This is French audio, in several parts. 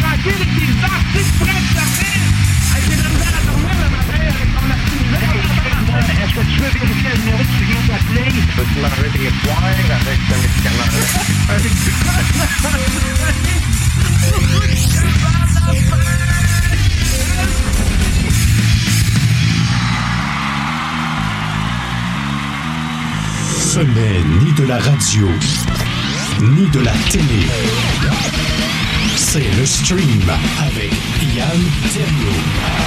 tranquille avec tes artistes prêts de dormir. Hey, j'ai de la misère à dormir le matin avec ton artiste. Est-ce que tu veux vérifier le numéro que tu viens d'appeler? Peux-tu l'enlever des poires avec le médicament? Ce n'est ni de la radio, ni de la télé. C'est le stream avec Yann Terriot.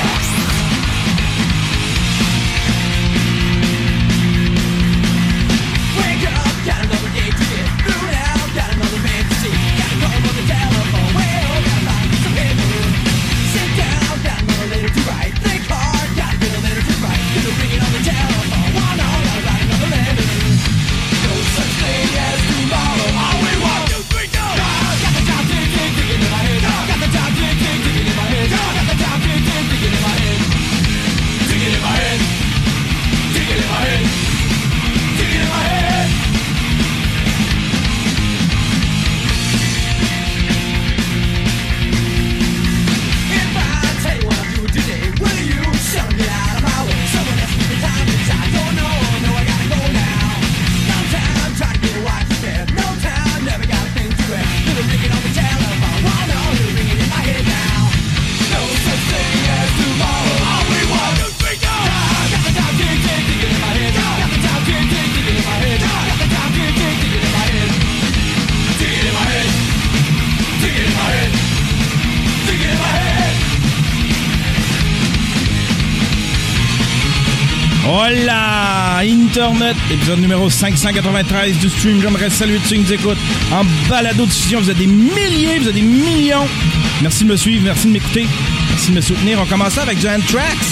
Hola! Internet, épisode numéro 593 du stream. J'aimerais saluer tous ceux qui nous écoutent en balado-diffusion. Vous êtes des milliers, vous êtes des millions. Merci de me suivre, merci de m'écouter, merci de me soutenir. On commence avec du Anthrax.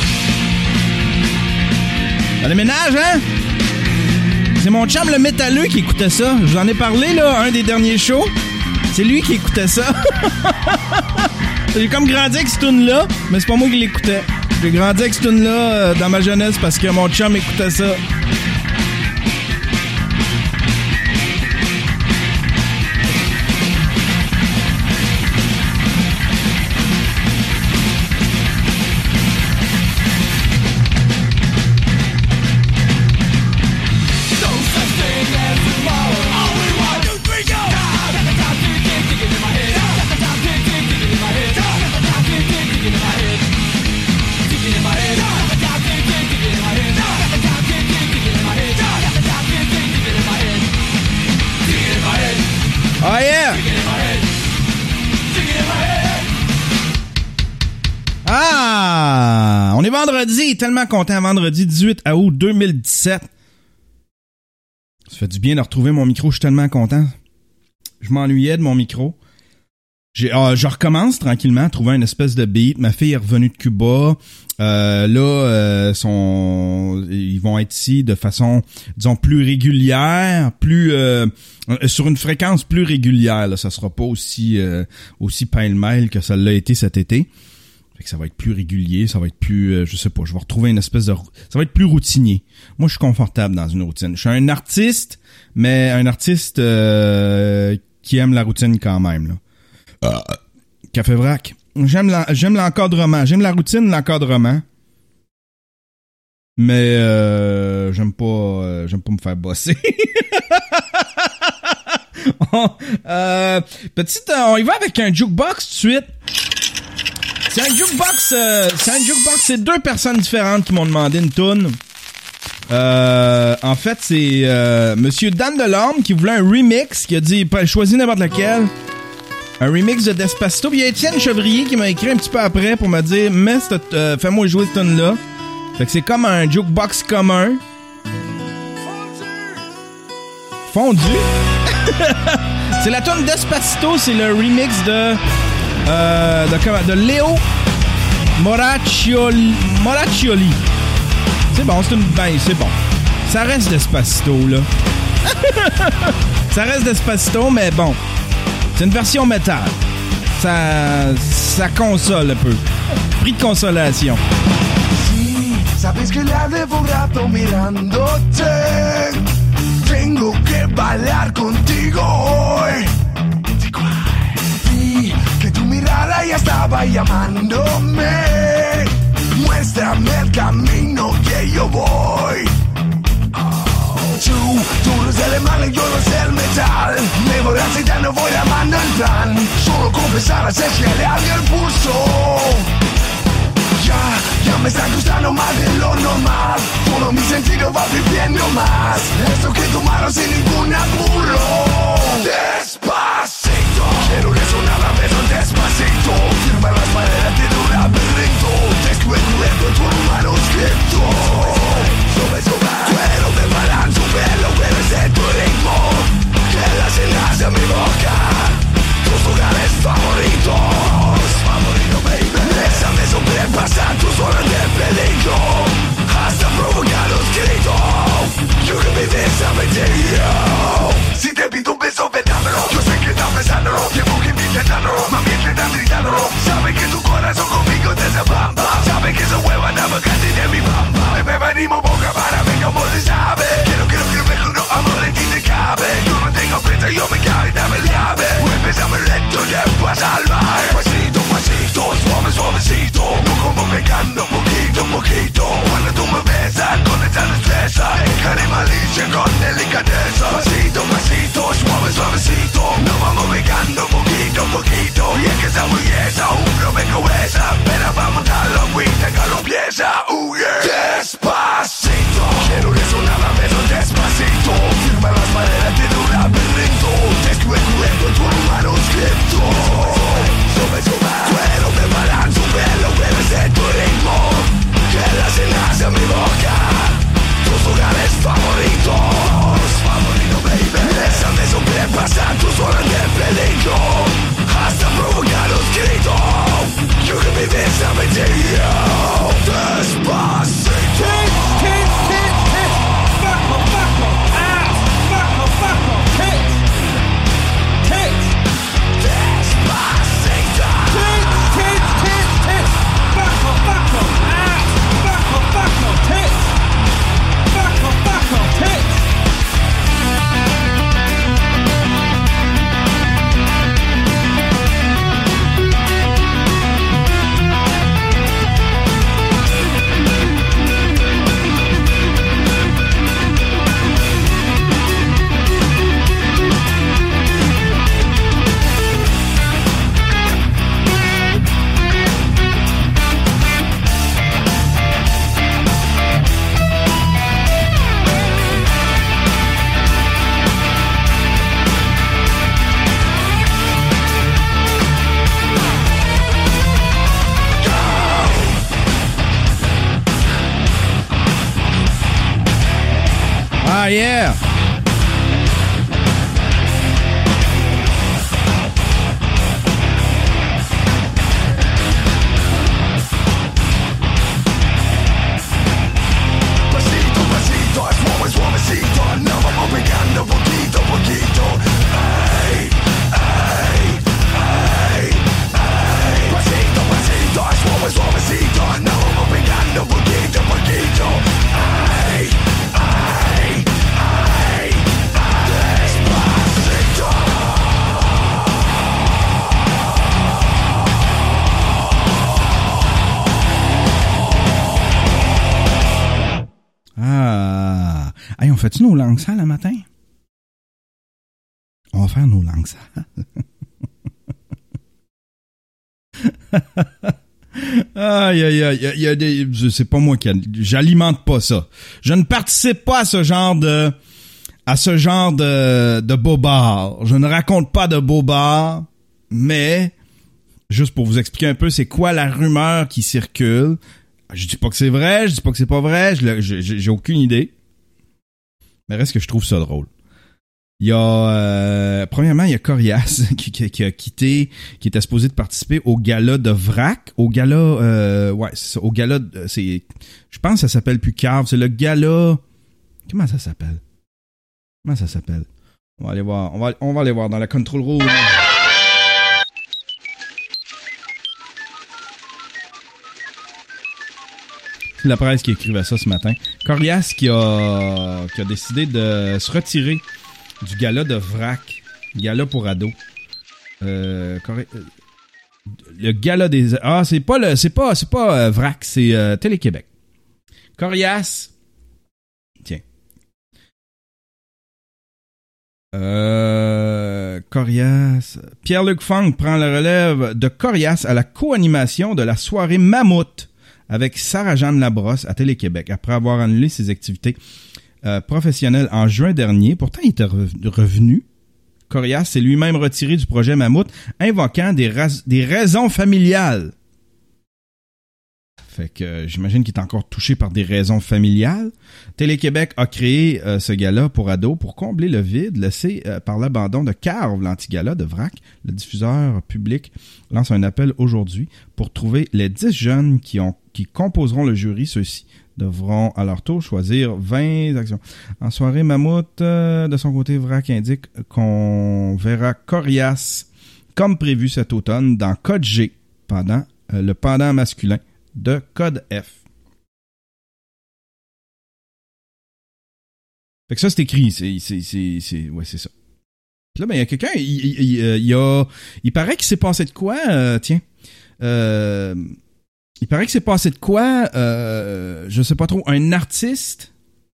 Dans le ménage, hein? C'est mon chum le métalleux qui écoutait ça. Je vous en ai parlé, là, un des derniers shows. C'est lui qui écoutait ça. J'ai comme grandi avec cette tune-là, mais c'est pas moi qui l'écoutais. J'ai grandi avec cette tune-là dans ma jeunesse parce que mon chum écoutait ça. Oh yeah! Ah! On est vendredi, tellement content, vendredi 18 août 2017. Ça fait du bien de retrouver mon micro, je suis tellement content. Je m'ennuyais de mon micro. Je recommence tranquillement à trouver une espèce de beat. Ma fille est revenue de Cuba. Ils vont être ici de façon, disons, plus régulière, sur une fréquence plus régulière. Là, ça sera pas aussi pêle-mêle que ça l'a été cet été. Fait que ça va être plus régulier, ça va être plus, je sais pas, je vais retrouver une espèce de, ça va être plus routinier. Moi, je suis confortable dans une routine. Je suis un artiste, mais un artiste qui aime la routine quand même. Là. Café Vrac. J'aime l'encadrement. J'aime la routine, l'encadrement. Mais j'aime pas me faire bosser. On y va avec un jukebox tout de suite. C'est un jukebox, c'est deux personnes différentes qui m'ont demandé une toune. En fait, c'est Monsieur Dan Delorme qui voulait un remix, qui a dit choisis n'importe lequel. Un remix de Despacito. Puis il y a Étienne Chevrier qui m'a écrit un petit peu après pour me dire fais-moi jouer cette tune-là. Fait que c'est comme un jukebox commun. Fondu. C'est la tune Despacito, c'est le remix de Léo Moraccioli. C'est bon, c'est bon. Ça reste Despacito, là. Ça reste Despacito, mais bon. C'est une version métal. Ça console un peu. Prix de consolation. Sí, sabes que la llevo un rato mirándote. Tengo que bailar contigo hoy. Sí, que tu mirada estaba llamándome. Muéstrame el camino que yo voy. Tú no eres el alemán y yo no sé el metal. Me voy a citar, no voy amando el plan. Solo confesar es que le abre el pulso. Ya me está gustando más de lo normal. Todo mi sentido va viviendo más. Esto que tomaron sin ningún apuro. Despacito, quiero resonar a besos despacito. Firma las paredes de un laberinto. Descubierto tu manuscrito. Sube, cuero de balanzo, velo, eres de tu ritmo. Que las cenas de mi boca. Tus lugares favoritos. Favorito, baby. Bésame sobrepasar tus horas de peligro. Hasta provocar los gritos. You can be this, I'm a deal. Si te pido un beso, vedámelo. Yo sé que estás pensándolo. Llevo que me intentándolo. Mami, que estás gritándolo. Sabe que tu corazón conmigo te se bamba. Sabe que esa hueva nada casi de mi bamba. Me venimos boca para ver cómo se sabe. Quiero mejor no amor en ti te cabe. Yo no tengo prisa, yo me cae, dame llave. Empezame lento, ya vas a salvar. Pasito, pasito, suave, suavecito. No como pegando poquito, poquito. Cuando tú me besas con esa destreza. Cara y malicia con delicadeza. Pasito, pasito, suave, suavecito. No vamos pegando poquito, poquito. Y es que esa belleza, un rompecabezas. Pero vamos a darlo, agüita, que lo empieza. Yeah. Despacito, quiero resonar a besos despacito. Firma las paredes de un laberinto. Descubierto tu manuscrito. Sube, cuero de balanzo, velo, eres de tu ritmo. Que las cenas de mi boca. Tus lugares favoritos. Favorito, baby. Bésame sobrepasar tus horas de peligro. Hasta provocar los gritos. You can be this, I'm a deal. Despacito. Yeah. Pasito, pasito, suave, suavecito. No vamos pegando poquito, poquito. Ay, ay, ay, ay. Pasito, pasito, suave, suavecito. No vamos pegando poquito, poquito. Ay, ay, ay, ay. Despacito. Ah. Hey, on fait-tu nos langues sales le matin? On va faire nos langues sales. Aïe, aïe, aïe. Il y a des... C'est pas moi qui... J'alimente pas ça. Je ne participe pas à ce genre de bobard. Je ne raconte pas de bobard, mais juste pour vous expliquer un peu c'est quoi la rumeur qui circule. Je dis pas que c'est vrai, je dis pas que c'est pas vrai, j'ai aucune idée. Mais reste que je trouve ça drôle. Il y a premièrement, il y a Corias qui a quitté, qui était supposé de participer au gala de Vrac, au gala ouais, c'est ça, au gala c'est je pense que ça s'appelle plus Cave, c'est le gala. Comment ça s'appelle? On va aller voir, on va aller voir dans la control room. C'est la presse qui écrivait ça ce matin. Corias qui a décidé de se retirer du gala de Vrac, gala pour ados. Le gala des... Ah, c'est pas VRAC, c'est Télé-Québec. Corias. Tiens. Corias. Pierre-Luc Funk prend la relève de Corias à la co-animation de la soirée Mammouth avec Sarah-Jeanne Labrosse à Télé-Québec après avoir annulé ses activités professionnelles en juin dernier. Pourtant, il était revenu. Corias s'est lui-même retiré du projet Mammouth, invoquant des raisons familiales. Fait que j'imagine qu'il est encore touché par des raisons familiales. Télé-Québec a créé ce gala pour ados pour combler le vide laissé par l'abandon de Carve, l'anti-gala de VRAC. Le diffuseur public lance un appel aujourd'hui pour trouver les 10 jeunes qui composeront le jury. Ceux-ci devront à leur tour choisir 20 actions. En soirée, Mammouth, de son côté, VRAC indique qu'on verra Corias comme prévu cet automne dans Code G, le pendant masculin de Code F. Fait que ça, c'est écrit. Ouais, c'est ça. Puis là, ben, il y a quelqu'un, il paraît qu'il s'est passé de quoi, tiens. Il paraît que c'est passé de quoi, je sais pas trop, un artiste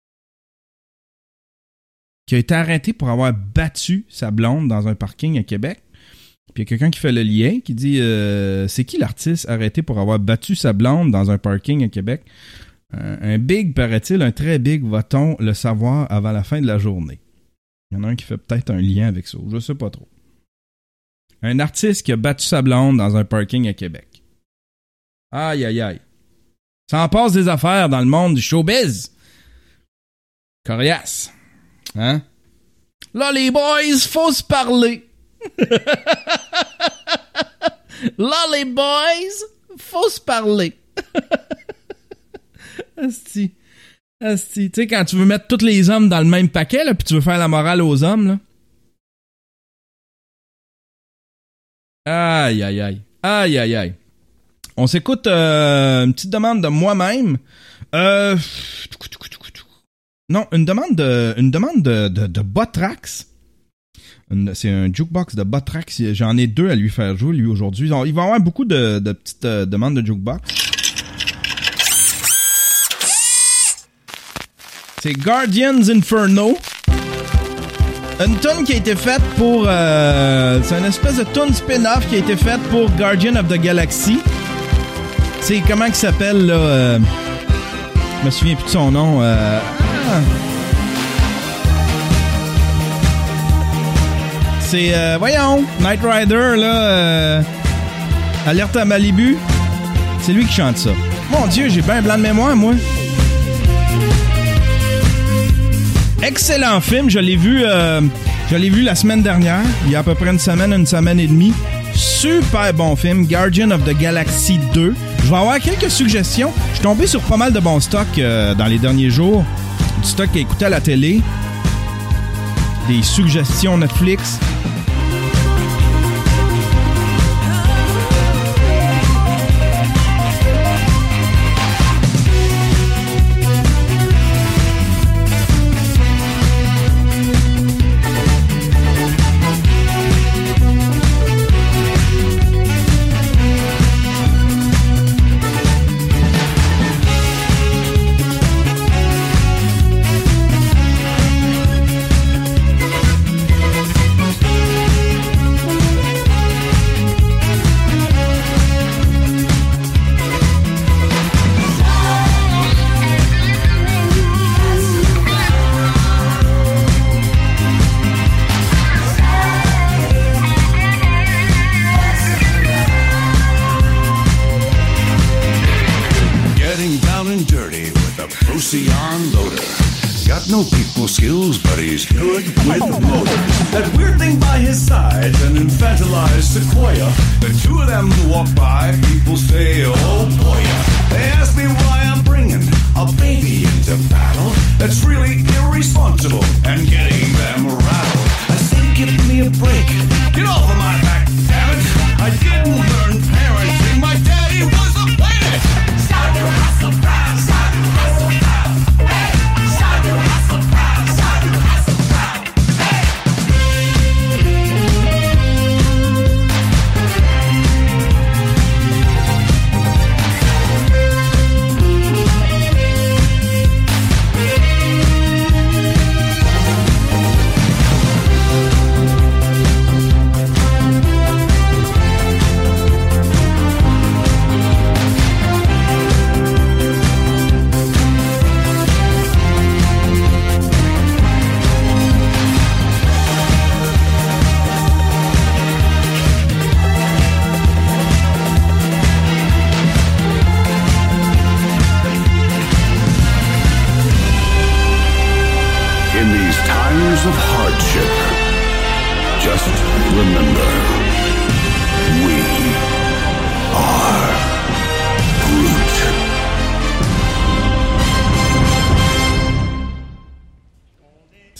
qui a été arrêté pour avoir battu sa blonde dans un parking à Québec. Puis il y a quelqu'un qui fait le lien, qui dit c'est qui l'artiste arrêté pour avoir battu sa blonde dans un parking à Québec? Un big, paraît-il, un très big, va-t-on le savoir avant la fin de la journée? Il y en a un qui fait peut-être un lien avec ça, je sais pas trop. Un artiste qui a battu sa blonde dans un parking à Québec. Aïe, aïe, aïe. Ça en passe des affaires dans le monde du showbiz. Corias. Hein? Là, les boys, faut se parler. Là, les boys, faut se parler. Asti. Tu sais, quand tu veux mettre tous les hommes dans le même paquet, là, puis tu veux faire la morale aux hommes, là. Aïe, aïe, aïe. Aïe, aïe, aïe. On s'écoute une petite demande de moi-même. Non, une demande de Botrax. C'est un jukebox de Botrax. J'en ai 2 à lui faire jouer, lui, aujourd'hui. Il va y avoir beaucoup de petites demandes de jukebox. C'est Guardians Inferno. Une tune qui a été faite pour... c'est une espèce de tune spin-off qui a été faite pour Guardian of the Galaxy. C'est comment il s'appelle, là... je me souviens plus de son nom. C'est, voyons, Knight Rider, là... Alerte à Malibu. C'est lui qui chante ça. Mon Dieu, j'ai bien blanc de mémoire, moi. Excellent film, je l'ai vu la semaine dernière, il y a à peu près une semaine et demie. Super bon film, Guardian of the Galaxy 2. Je vais avoir quelques suggestions. Je suis tombé sur pas mal de bons stocks dans les derniers jours. Du stock à écouter à la télé. Des suggestions Netflix. No people skills, but he's good with motor. That weird thing by his side, an infantilized sequoia. The two of them walk by, people say, oh boy. They ask me why I'm bringing a baby into battle. That's really irresponsible and getting them rattled. I said, give me a break. Get off of my back, damn it. I didn't learn parenting. My daddy was a planet. Start to hustle proud, start to hustle proud. Hey, start to hustle proud, start to hustle proud. Hey.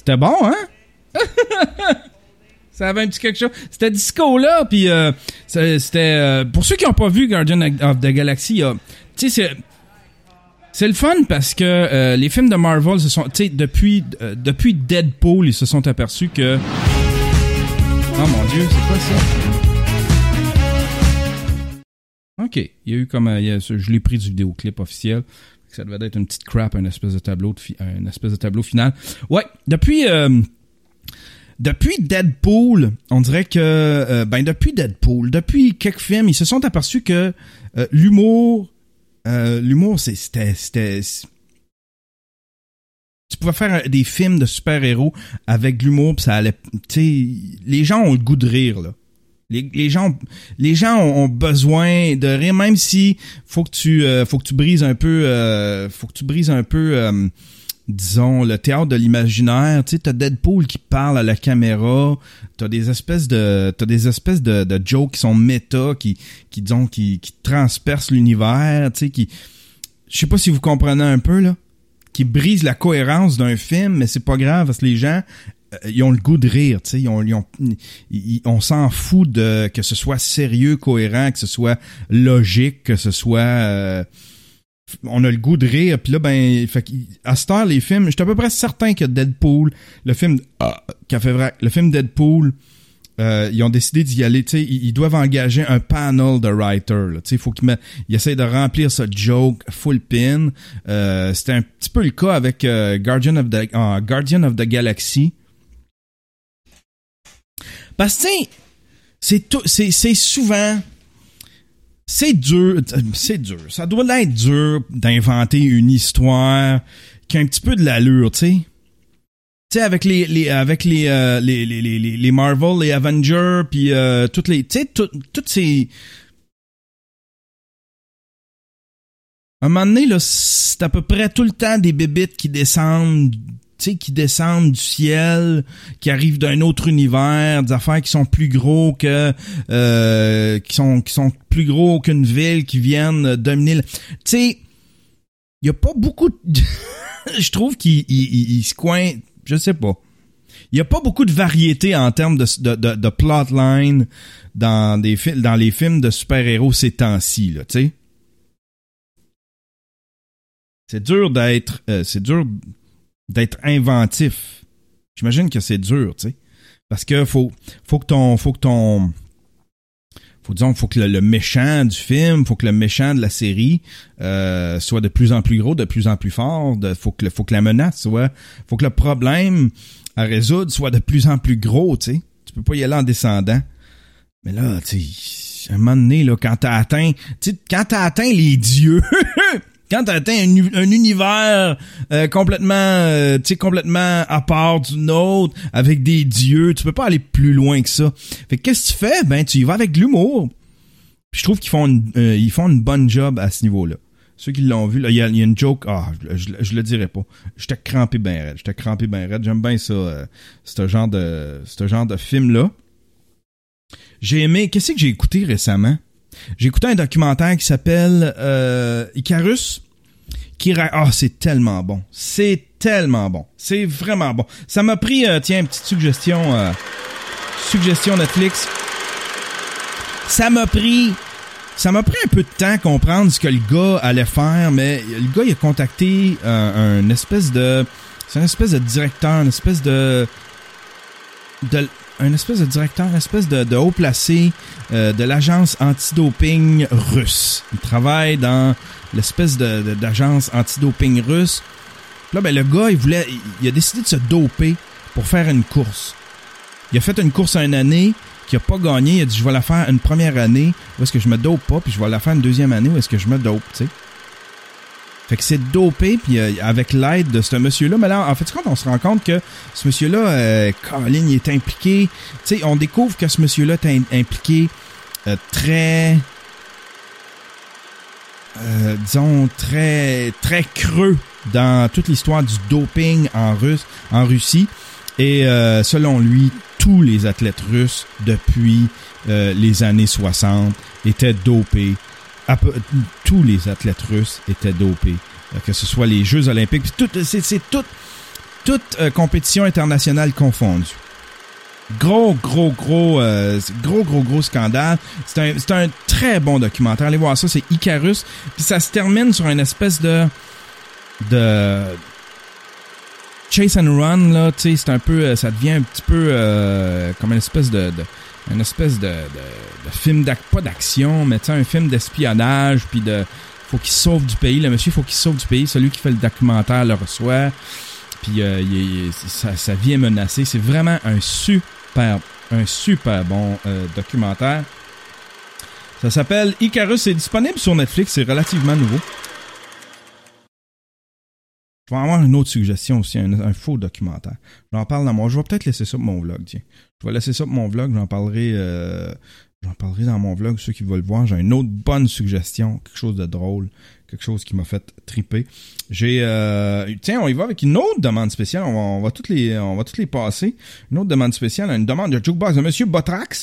C'était bon, hein? Ça avait un petit quelque chose. C'était disco là, puis c'était pour ceux qui n'ont pas vu Guardian of the Galaxy, tu sais c'est le fun parce que les films de Marvel se sont, tu sais, depuis Deadpool, ils se sont aperçus que oh mon Dieu, c'est quoi ça? Ok, il y a eu comme je l'ai pris du vidéoclip officiel. Ça devait être une petite crap, un espèce de tableau final. Ouais, depuis Deadpool, on dirait que depuis quelques films, ils se sont aperçus que l'humour c'était tu pouvais faire des films de super-héros avec l'humour, pis ça allait, tu sais, les gens ont le goût de rire là. Les gens ont besoin de rire, même si faut que tu brises un peu disons le théâtre de l'imaginaire. Tu sais, t'as Deadpool qui parle à la caméra, t'as des espèces de jokes qui sont méta, qui transpercent l'univers, tu sais, je sais pas si vous comprenez un peu là, qui brisent la cohérence d'un film, mais c'est pas grave parce que les gens ils ont le goût de rire, tu sais, on s'en fout de que ce soit sérieux, cohérent, que ce soit logique, que ce soit on a le goût de rire, puis là ben à cette heure les films, j'étais à peu près certain que Deadpool, le film Deadpool, ils ont décidé d'y aller, tu sais, ils doivent engager un panel de writers, tu sais, faut qu'ils essayent de remplir ce joke full pin. C'était un petit peu le cas avec Guardian of the Galaxy. Parce que c'est souvent c'est dur, ça doit être dur d'inventer une histoire qui a un petit peu de l'allure, tu sais. Tu sais, avec les Marvel, les Avengers, puis toutes ces... À un moment donné, là, c'est à peu près tout le temps des bébites qui descendent, tu sais, qui descendent du ciel, qui arrivent d'un autre univers, des affaires qui sont plus gros que... qui sont plus gros qu'une ville, qui viennent dominer... Tu sais, il y a pas beaucoup de... Je trouve qu'ils se coincent... Je sais pas. Il y a pas beaucoup de variété en termes de plotline dans les films de super-héros ces temps-ci, là, tu sais. C'est dur d'être inventif. J'imagine que c'est dur, tu sais. Parce que faut que le méchant du film, faut que le méchant de la série soit de plus en plus gros, de plus en plus fort, faut que la menace soit, faut que le problème à résoudre soit de plus en plus gros, tu sais. Tu peux pas y aller en descendant. Mais là, tu sais, à un moment donné, là, quand t'as atteint les dieux, quand t'as atteint un univers complètement à part du nôtre, avec des dieux, tu peux pas aller plus loin que ça. Fait que qu'est-ce que tu fais? Ben, tu y vas avec de l'humour. Puis je trouve qu'ils font une bonne job à ce niveau-là. Ceux qui l'ont vu, là, il y a une joke, je le dirais pas. J'étais crampé ben raide. J'aime bien ça, ce genre de film-là. J'ai aimé, qu'est-ce que j'ai écouté récemment? J'ai écouté un documentaire qui s'appelle Icarus. C'est tellement bon. C'est tellement bon. C'est vraiment bon. Ça m'a pris, une petite suggestion Netflix. Ça m'a pris un peu de temps à comprendre ce que le gars allait faire, mais le gars, il a contacté un espèce de directeur, un espèce de haut placé de l'agence antidoping russe. Il travaille dans l'espèce d'agence antidoping russe. Là, ben, le gars, il a décidé de se doper pour faire une course. Il a fait une course à une année qui a pas gagné. Il a dit, je vais la faire une première année où est-ce que je me dope pas, puis je vais la faire une deuxième année où est-ce que je me dope, tu sais. Fait que c'est dopé, puis avec l'aide de ce monsieur-là. Mais là, en fait, on se rend compte que ce monsieur-là, Colin, il est impliqué. Tu sais, on découvre que ce monsieur-là est impliqué très très creux dans toute l'histoire du doping en Russie. Et selon lui, tous les athlètes russes depuis les années 60 étaient dopés. Tous les athlètes russes étaient dopés. Que ce soit les Jeux olympiques, puis tout toute compétition internationale confondue. Gros scandale. C'est un très bon documentaire. Allez voir ça, c'est Icarus. Puis ça se termine sur une espèce de chase and run, là, tu sais, c'est un peu, ça devient un petit peu comme une espèce de film pas d'action, mais tu sais, un film d'espionnage, puis faut qu'il sauve du pays. Le monsieur, faut qu'il sauve du pays. Celui qui fait le documentaire le reçoit, puis sa vie est menacée. C'est vraiment un super bon documentaire. Ça s'appelle Icarus. C'est disponible sur Netflix. C'est relativement nouveau. Je vais avoir une autre suggestion aussi, un faux documentaire. J'en parle je vais peut-être laisser ça pour mon vlog, tiens. Je vais laisser ça pour mon vlog, j'en parlerai dans mon vlog, ceux qui veulent le voir. J'ai une autre bonne suggestion, quelque chose de drôle, quelque chose qui m'a fait triper. Tiens, on y va avec une autre demande spéciale, on va toutes les passer. Une autre demande spéciale, une demande de Jukebox de Monsieur Botrax.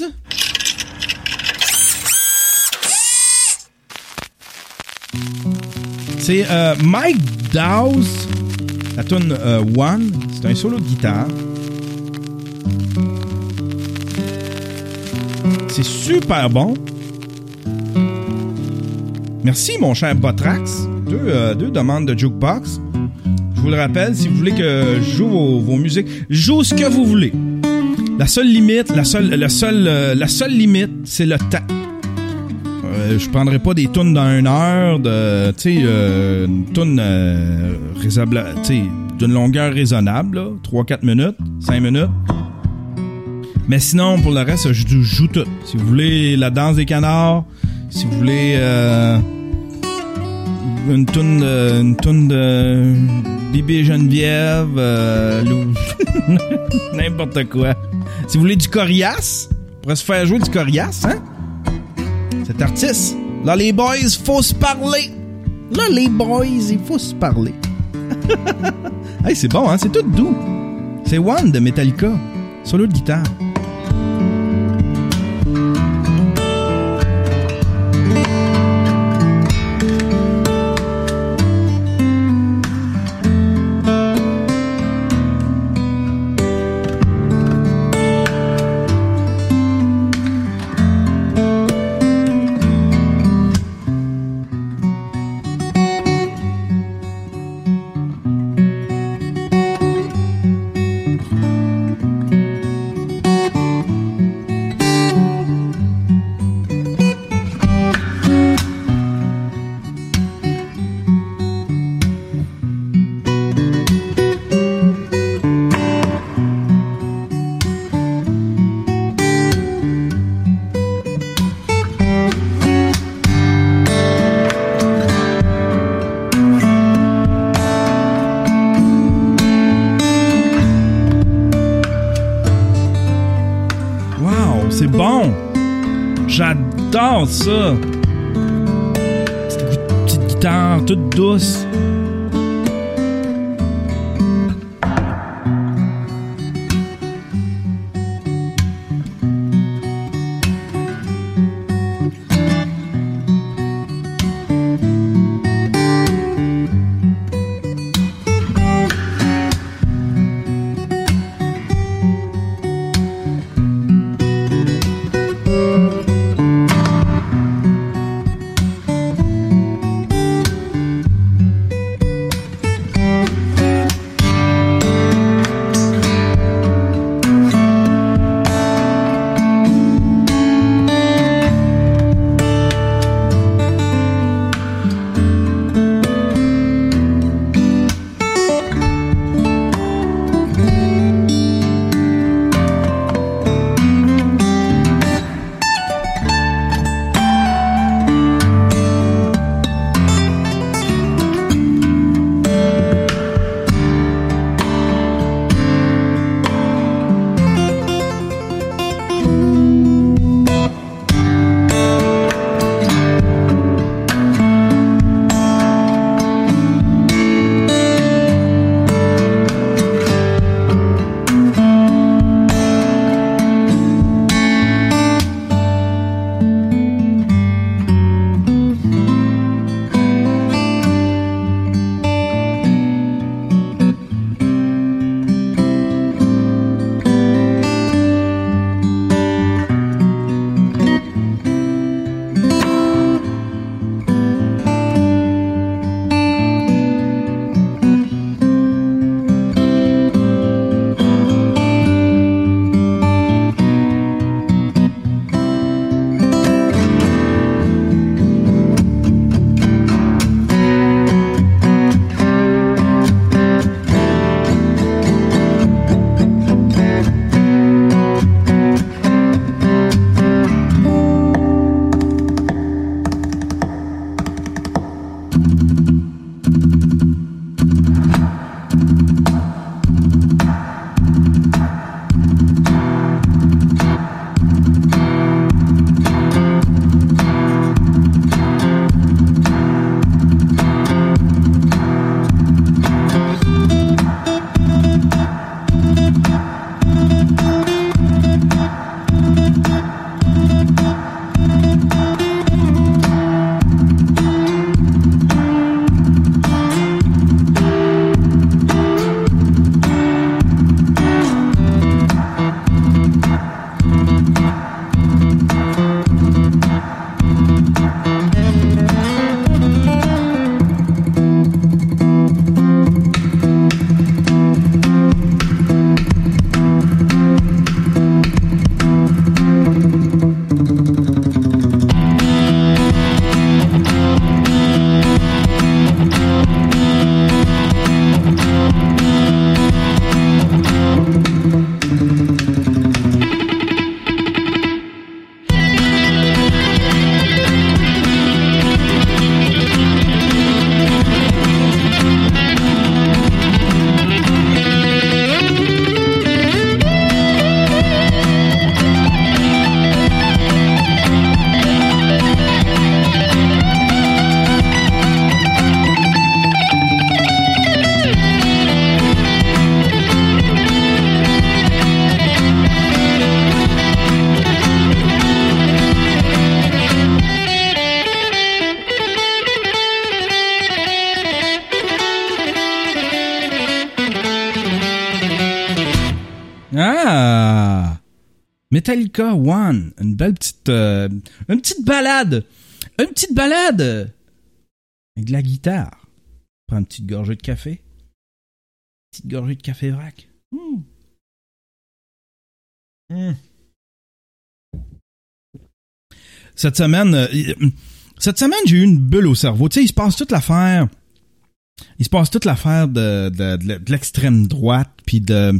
C'est Mike Dawes, la tune One, c'est un solo de guitare. C'est super bon. Merci mon cher Botrax. Deux demandes de Jukebox. Je vous le rappelle, si vous voulez que je joue vos musiques, je joue ce que vous voulez. La seule limite, c'est le temps. Je prendrai pas des tunes dans 1 heure, une tune raisonnable, d'une longueur raisonnable, 3-4 minutes, 5 minutes. Mais sinon, pour le reste, je joue tout. Si vous voulez la danse des canards, si vous voulez une toune de Bibi et Geneviève, n'importe quoi. Si vous voulez du coriace, on pourrait se faire jouer du coriace, hein? Cet artiste. Là, les boys, faut se parler. Il faut se parler. Hey, c'est bon, hein? C'est tout doux. C'est One de Metallica. Solo de guitare. C'est bon! J'adore ça! Petite guitare toute douce. Metallica One, une belle petite balade. Une petite balade avec de la guitare. Prends une petite gorgée de café. Petite gorgée de café vrac. Cette semaine, j'ai eu une bulle au cerveau. Tu sais, il se passe toute l'affaire de l'extrême droite, puis de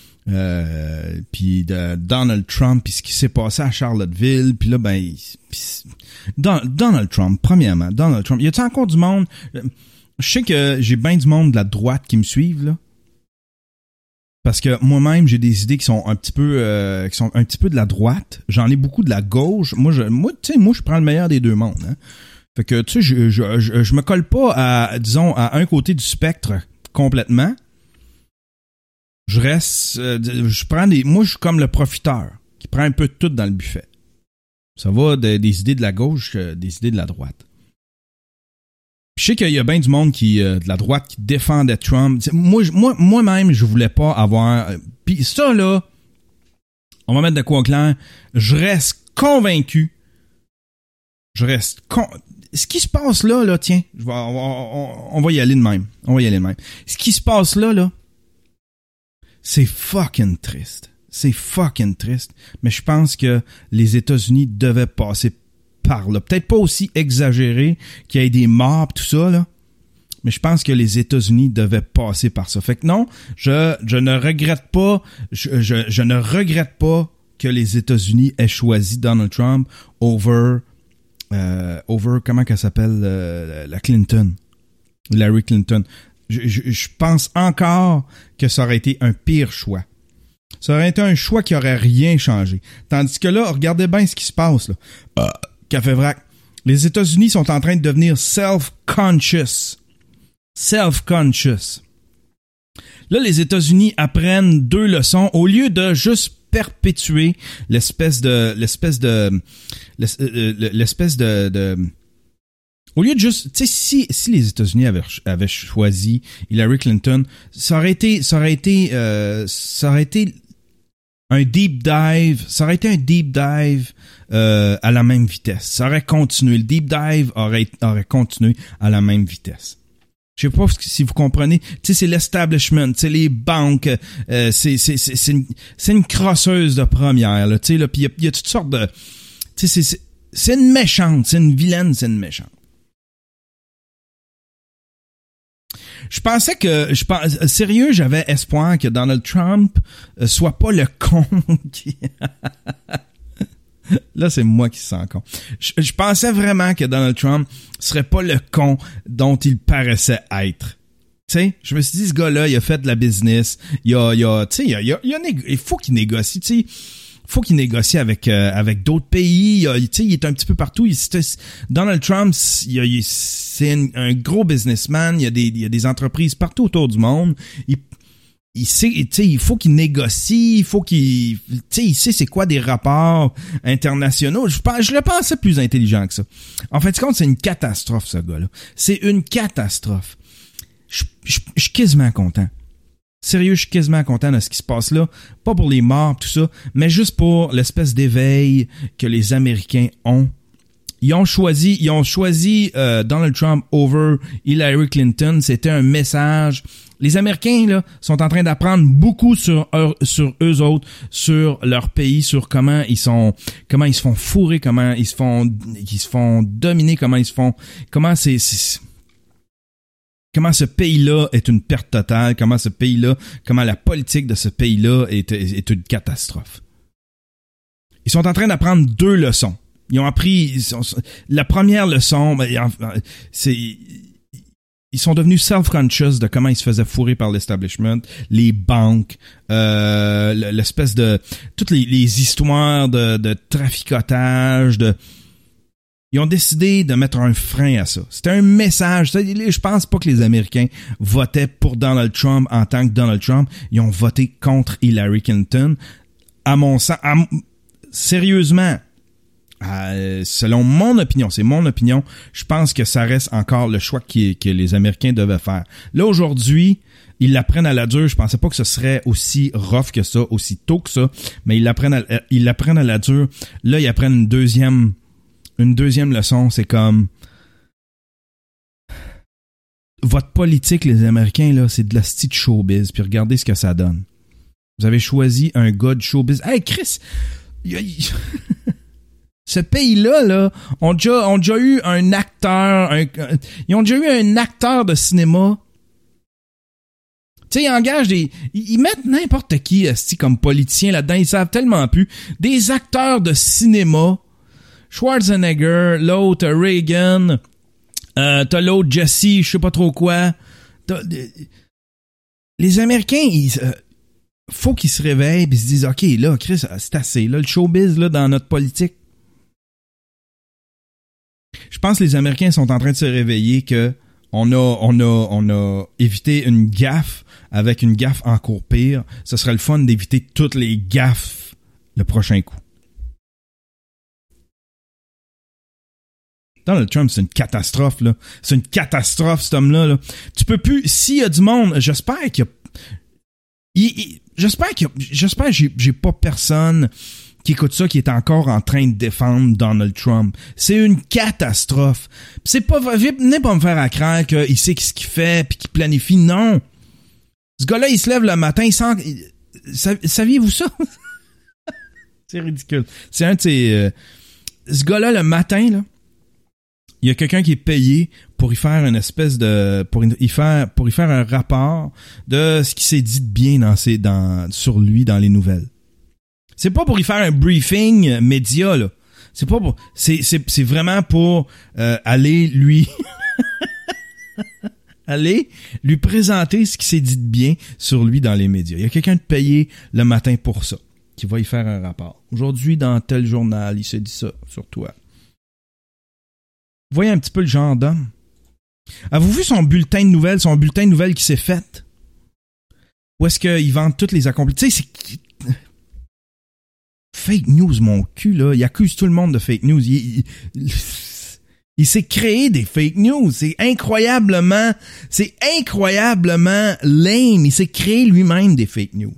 Donald Trump, puis ce qui s'est passé à Charlottesville, puis là, Donald Trump, premièrement, Donald Trump. Y a-t-il encore du monde? Je sais que j'ai bien du monde de la droite qui me suivent, là. Parce que moi-même, j'ai des idées qui sont un petit peu de la droite. J'en ai beaucoup de la gauche. Moi, je prends le meilleur des deux mondes, hein. Fait que, tu sais, je me colle pas à un côté du spectre complètement. Je reste, moi, je suis comme le profiteur qui prend un peu de tout dans le buffet. Ça va des idées de la gauche, des idées de la droite. Je sais qu'il y a bien du monde de la droite qui défendait Trump. Moi-même, je voulais pas avoir. Puis ça là, on va mettre de quoi au clair. Je reste convaincu. Ce qui se passe là, tiens, on va y aller de même. Ce qui se passe là, c'est fucking triste. Mais je pense que les États-Unis devaient passer par là. Peut-être pas aussi exagéré qu'il y ait des morts tout ça, là. Mais je pense que les États-Unis devaient passer par ça. Fait que non, je ne regrette pas, je ne regrette pas que les États-Unis aient choisi Donald Trump over comment qu'elle s'appelle, la Clinton. Hillary Clinton. Je pense encore que ça aurait été un pire choix. Ça aurait été un choix qui aurait rien changé. Tandis que là, regardez bien ce qui se passe, là. Café vrac. Les États-Unis sont en train de devenir self-conscious. Là, les États-Unis apprennent 2 leçons au lieu de juste perpétuer l'espèce de au lieu de juste, tu sais, si les États-Unis avaient choisi Hillary Clinton, ça aurait été un deep dive à la même vitesse. Ça aurait continué. Le deep dive aurait continué à la même vitesse. Je sais pas si vous comprenez. Tu sais, c'est l'establishment, c'est les banques, c'est une crosseuse de première, là. Tu sais, là, puis il y a toutes sortes de, tu sais, c'est une méchante, c'est une vilaine, c'est une méchante. Sérieux, j'avais espoir que Donald Trump soit pas le con qui... Là, c'est moi qui se sens con. Je pensais vraiment que Donald Trump serait pas le con dont il paraissait être. Tu sais, je me suis dit, ce gars-là, il a fait de la business. Il faut qu'il négocie, tu sais. Faut qu'il négocie avec d'autres pays. Il est un petit peu partout. Donald Trump, c'est un gros businessman. Il y a des entreprises partout autour du monde. Il sait, il faut qu'il négocie. Il faut il sait c'est quoi des rapports internationaux. Je le pensais plus intelligent que ça. En fait, compte, c'est une catastrophe, ce gars-là. C'est une catastrophe. Je suis quasiment content. Sérieux, je suis quasiment content de ce qui se passe là. Pas pour les morts, tout ça, mais juste pour l'espèce d'éveil que les Américains ont. Ils ont choisi Donald Trump over Hillary Clinton. C'était un message. Les Américains là sont en train d'apprendre beaucoup sur eux autres, sur leur pays, sur comment ils se font fourrer, comment ils se font dominer, comment ce pays-là est une perte totale, comment la politique de ce pays-là est une catastrophe. Ils sont en train d'apprendre 2 leçons. Ils ont appris, la première leçon, ils sont devenus self-conscious de comment ils se faisaient fourrer par l'establishment, les banques, l'espèce de, toutes les histoires de traficotage, ils ont décidé de mettre un frein à ça. C'était un message. Je pense pas que les Américains votaient pour Donald Trump en tant que Donald Trump. Ils ont voté contre Hillary Clinton. À mon sens, sérieusement, Selon mon opinion, c'est mon opinion, je pense que ça reste encore le choix que les Américains devaient faire. Là, aujourd'hui, ils l'apprennent à la dure. Je pensais pas que ce serait aussi rough que ça, aussi tôt que ça, mais ils l'apprennent à la dure. Là, ils apprennent une deuxième leçon. C'est comme... Votre politique, les Américains, là, c'est de la petite showbiz. Puis regardez ce que ça donne. Vous avez choisi un gars de showbiz. Hey, Chris! Ce pays-là, là, ont déjà eu un acteur, ils ont déjà eu un acteur de cinéma. Tu sais, ils engagent ils mettent n'importe qui, comme politicien là-dedans, ils savent tellement plus. Des acteurs de cinéma. Schwarzenegger, l'autre, Reagan, t'as l'autre, Jesse, je sais pas trop quoi. Les Américains, faut qu'ils se réveillent et se disent, OK, là, Chris, c'est assez, là, le showbiz, là, dans notre politique. Je pense que les Américains sont en train de se réveiller que on a évité une gaffe avec une gaffe encore pire. Ce serait le fun d'éviter toutes les gaffes le prochain coup. Donald Trump, c'est une catastrophe, là. C'est une catastrophe, cet homme-là, là. Tu peux plus... S'il y a du monde, j'espère qu'il y a... J'espère que j'ai pas personne qui écoute ça qui est encore en train de défendre Donald Trump. C'est une catastrophe. C'est pas... Venez pas me faire à croire qu'il sait ce qu'il fait puis qu'il planifie. Non. Ce gars-là, il se lève le matin, il sent... Saviez-vous ça? C'est ridicule. C'est un de ces... Ce gars-là, le matin, là, il y a quelqu'un qui est payé pour y faire une espèce de... pour y faire un rapport de ce qui s'est dit de bien sur lui dans les nouvelles. C'est pas pour y faire un briefing média, là. C'est pas pour... C'est vraiment pour aller lui... aller lui présenter ce qui s'est dit de bien sur lui dans les médias. Il y a quelqu'un de payé le matin pour ça, qui va y faire un rapport. Aujourd'hui, dans tel journal, il s'est dit ça sur toi. Voyez un petit peu le genre d'homme. Avez-vous vu son bulletin de nouvelles qui s'est fait? Où est-ce qu'il vend toutes les accomplissements? Tu sais, c'est... Fake news, mon cul, là. Il accuse tout le monde de fake news. Il s'est créé des fake news. C'est incroyablement lame. Il s'est créé lui-même des fake news.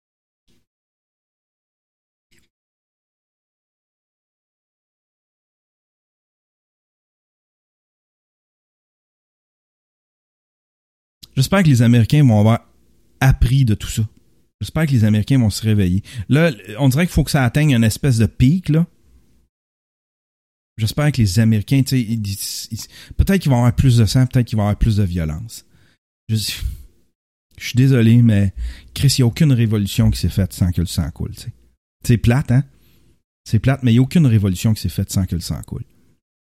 J'espère que les Américains vont avoir appris de tout ça. J'espère que les Américains vont se réveiller. Là, on dirait qu'il faut que ça atteigne une espèce de pic, là. J'espère que les Américains, tu sais, peut-être qu'ils vont avoir plus de sang, peut-être qu'ils vont avoir plus de violence. Je suis désolé, mais Chris, il n'y a aucune révolution qui s'est faite sans que le sang coule, tu sais. C'est plate, hein? C'est plate, mais il n'y a aucune révolution qui s'est faite sans que le sang coule.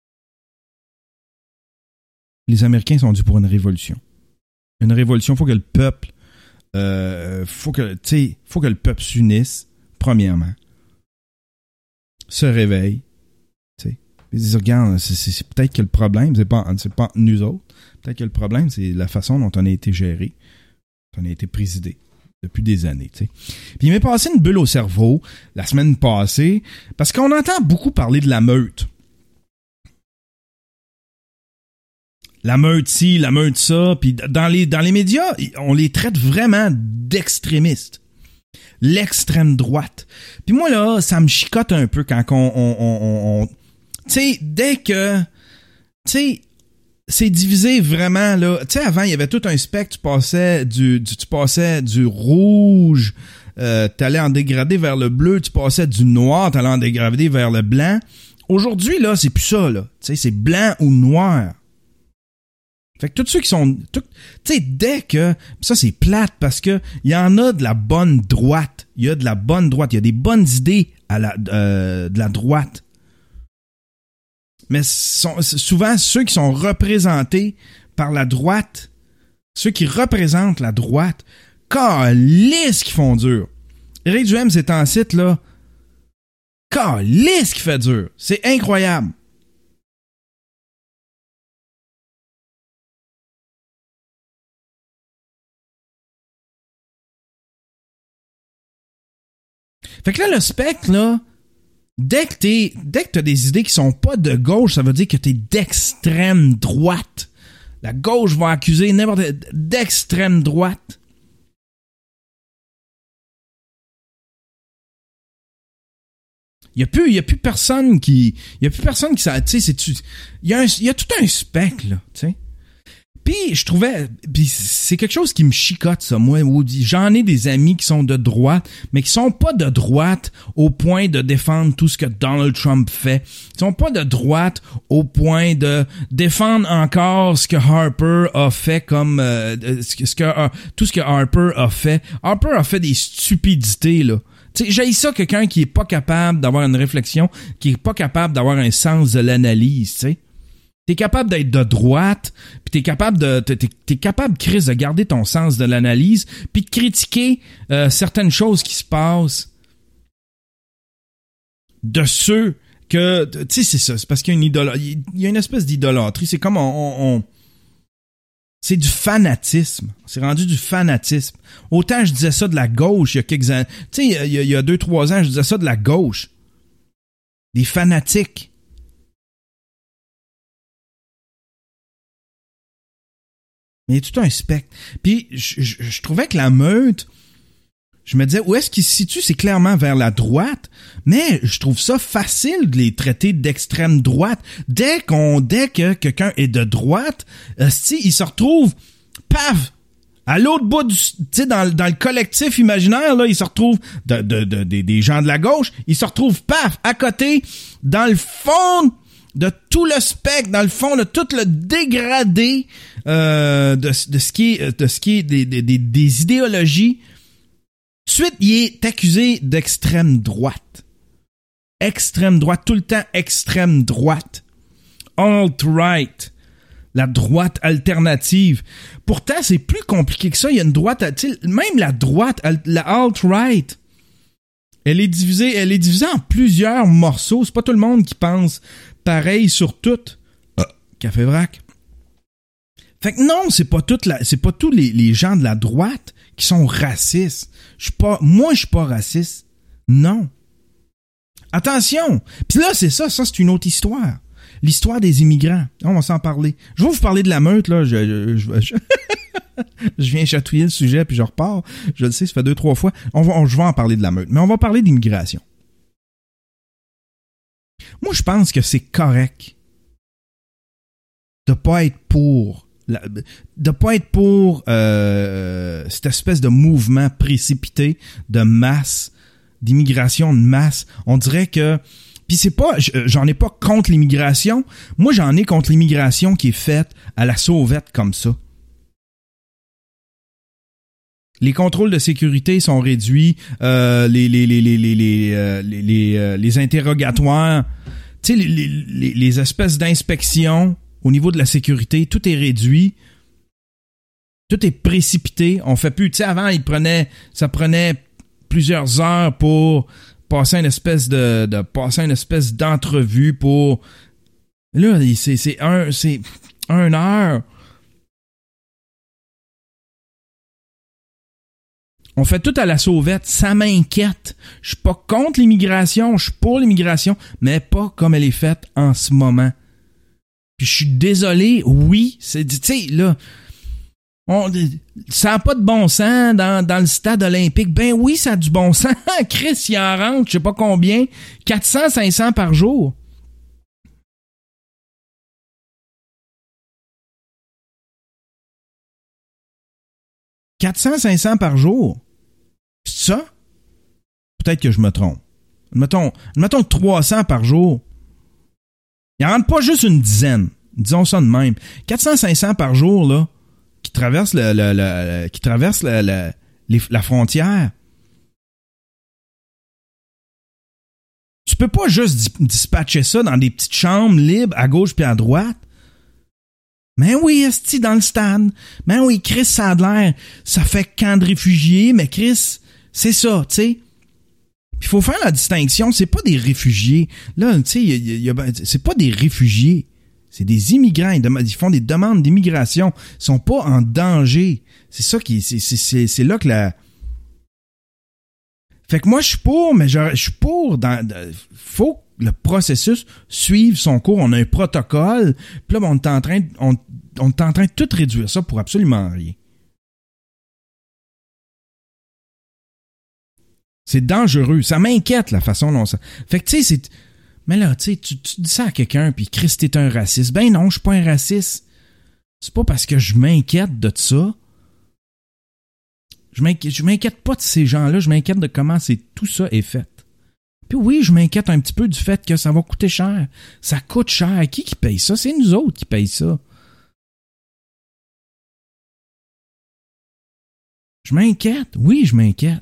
Les Américains sont dus pour une révolution. Une révolution, faut que le peuple faut que le peuple s'unisse, premièrement. Se réveille. Tu sais. Ils disent, regarde, c'est peut-être que le problème, c'est pas nous autres. Peut-être que le problème, c'est la façon dont on a été géré. On a été présidé depuis des années, tu sais. Puis il m'est passé une bulle au cerveau la semaine passée, parce qu'on entend beaucoup parler de la meute. La meute ci, la meute ça, puis dans les médias, on les traite vraiment d'extrémistes. L'extrême droite. Puis moi, là, ça me chicote un peu quand on tu sais, dès que, tu sais, c'est divisé vraiment, là. Tu sais, avant, il y avait tout un spectre, tu passais du rouge, t'allais en dégradé vers le bleu, tu passais du noir, t'allais en dégradé vers le blanc. Aujourd'hui, là, c'est plus ça, là. Tu sais, c'est blanc ou noir. Fait que tous ceux qui sont... Tu sais, dès que... Ça, c'est plate parce que il y en a de la bonne droite. Il y a de la bonne droite. Il y a des bonnes idées de la droite. Mais souvent, ceux qui sont représentés par la droite, ceux qui représentent la droite, calisse qui font dur. Éric Duhaime, c'est en site, là. Calisse qui fait dur. C'est incroyable. Fait que là, le spectre, là, Dès que t'as des idées qui sont pas de gauche, ça veut dire que t'es d'extrême droite. La gauche va accuser n'importe d'extrême droite. Il y a plus personne qui ça, tu sais, il y a tout un spectre là, tu sais. Puis je trouvais, c'est quelque chose qui me chicote ça, moi. J'en ai des amis qui sont de droite, mais qui sont pas de droite au point de défendre tout ce que Donald Trump fait. Ils sont pas de droite au point de défendre encore ce que Harper a fait comme tout ce que Harper a fait. Harper a fait des stupidités là. Tu sais, j'haïs ça, quelqu'un qui est pas capable d'avoir une réflexion, qui est pas capable d'avoir un sens de l'analyse, tu sais. T'es capable d'être de droite, puis t'es capable, Chris, de garder ton sens de l'analyse, puis de critiquer certaines choses qui se passent de ceux que... Tu sais, c'est ça, c'est parce qu'il y a une espèce d'idolâtrie. C'est comme c'est du fanatisme. C'est rendu du fanatisme. Autant je disais ça de la gauche il y a quelques années. Tu sais, il y a 2-3 ans, je disais ça de la gauche. Des fanatiques. Mais il y a tout un spectre. Puis je trouvais que la meute, je me disais, où est-ce qu'ils se situent? C'est clairement vers la droite, mais je trouve ça facile de les traiter d'extrême droite. Dès que quelqu'un est de droite, il se retrouve, paf, à l'autre bout du, tu sais, dans le collectif imaginaire, là, il se retrouve des gens de la gauche, il se retrouve, paf, à côté, dans le fond de tout le spectre, dans le fond de tout le dégradé de ce qui est des idéologies. Ensuite, il est accusé d'extrême droite. Extrême droite, tout le temps extrême droite. Alt-right. La droite alternative. Pourtant, c'est plus compliqué que ça. Il y a une droite, même la droite, la alt-right, elle est divisée en plusieurs morceaux. C'est pas tout le monde qui pense pareil sur tout. Café vrac. Fait que non, c'est pas tous les gens de la droite qui sont racistes. Moi, je suis pas raciste. Non. Attention. Puis là, c'est ça c'est une autre histoire. L'histoire des immigrants. On va s'en parler. Je vais vous parler de la meute, là. Je viens chatouiller le sujet, puis je repars. Je le sais, ça fait 2-3 fois. Je vais en parler de la meute. Mais on va parler d'immigration. Moi, je pense que c'est correct de pas être pour cette espèce de mouvement précipité de masse, d'immigration de masse. On dirait que... Puis c'est pas... J'en ai pas contre l'immigration. Moi, j'en ai contre l'immigration qui est faite à la sauvette comme ça. Les contrôles de sécurité sont réduits. Les interrogatoires... Tu sais, les espèces d'inspections au niveau de la sécurité, tout est réduit. Tout est précipité. On fait plus... Tu sais, avant, ça prenait plusieurs heures pour passer une espèce d'entrevue pour... Là, c'est 1 heure. On fait tout à la sauvette. Ça m'inquiète. Je suis pas contre l'immigration. Je suis pour l'immigration, mais pas comme elle est faite en ce moment. Puis je suis désolé. Oui, tu sais, là... ça n'a pas de bon sens dans le stade olympique. Ben oui, ça a du bon sens. Chris, il en rentre, je sais pas combien. 400-500 par jour. « 400-500 par jour. » C'est ça? Peut-être que je me trompe. Mettons 300 par jour. Il en rentre pas juste une dizaine. Disons ça de même. 400-500 par jour, là, qui traverse la frontière. Tu peux pas juste dispatcher ça dans des petites chambres libres à gauche puis à droite. Mais oui, esti, dans le stade. Mais oui, Chris, ça a l'air, ça fait camp de réfugiés, mais Chris, c'est ça, tu sais. Il faut faire la distinction, c'est pas des réfugiés. Là, tu sais, c'est pas des réfugiés. C'est des immigrants. Ils font des demandes d'immigration. Ils sont pas en danger. C'est ça qui... C'est là que la... Fait que moi, je suis pour, mais je suis pour faut que le processus suive son cours. On a un protocole. Puis là, on est en train de tout réduire ça pour absolument rien. C'est dangereux. Ça m'inquiète, la façon dont ça... Fait que, tu sais, c'est... Mais là, tu sais, tu dis ça à quelqu'un, puis Chris, t'es un raciste. Ben non, je suis pas un raciste. C'est pas parce que je m'inquiète de ça. Je m'inquiète pas de ces gens-là, je m'inquiète de comment tout ça est fait. Puis oui, je m'inquiète un petit peu du fait que ça va coûter cher. Ça coûte cher. Qui paye ça? C'est nous autres qui payent ça. Je m'inquiète. Oui, je m'inquiète.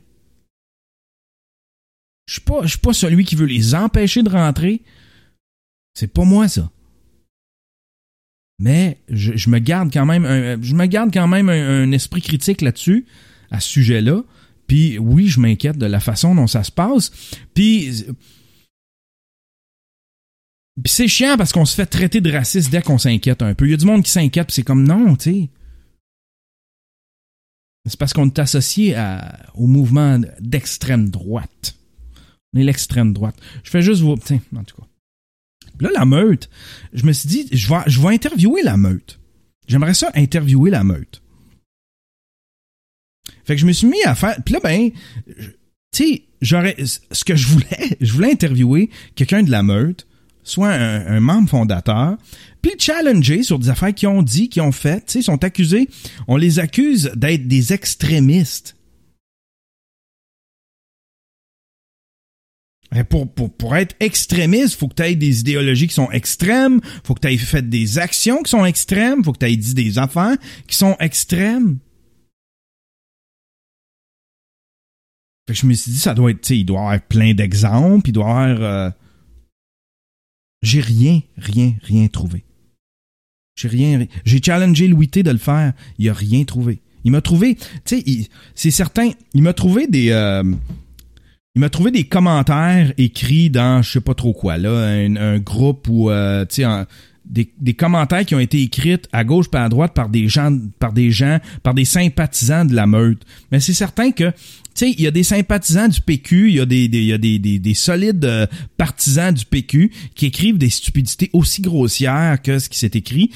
Je suis pas celui qui veut les empêcher de rentrer. C'est pas moi, ça. Mais je me garde quand même un esprit critique là-dessus, à ce sujet-là. Puis oui, je m'inquiète de la façon dont ça se passe. Puis c'est chiant parce qu'on se fait traiter de raciste dès qu'on s'inquiète un peu. Il y a du monde qui s'inquiète, puis c'est comme non, tu sais. C'est parce qu'on est associé au mouvement d'extrême droite. On est l'extrême droite. Je fais juste vous... Tiens, en tout cas. Là, la meute, je me suis dit, je vais interviewer la meute. J'aimerais ça interviewer la meute. Fait que je me suis mis à faire... Puis là, ben, tu sais, ce que je voulais interviewer quelqu'un de la meute, soit un membre fondateur, puis le challenger sur des affaires qu'ils ont dit, qu'ils ont fait. Tu sais, ils sont accusés, on les accuse d'être des extrémistes. Pour être extrémiste, faut que tu aies des idéologies qui sont extrêmes, faut que tu aies fait des actions qui sont extrêmes, faut que tu aies dit des affaires qui sont extrêmes. Fait que je me suis dit, ça doit être, tu sais, il doit y avoir plein d'exemples, il doit y avoir... J'ai rien trouvé. J'ai challengé Louis T de le faire, il a rien trouvé. Il m'a trouvé, tu sais, c'est certain, il m'a trouvé des commentaires écrits dans je sais pas trop quoi, là, un groupe où, tu sais, des commentaires qui ont été écrits à gauche et à droite par des sympathisants de la meute. Mais c'est certain que, tu sais, il y a des sympathisants du PQ, il y a des solides partisans du PQ qui écrivent des stupidités aussi grossières que ce qui s'est écrit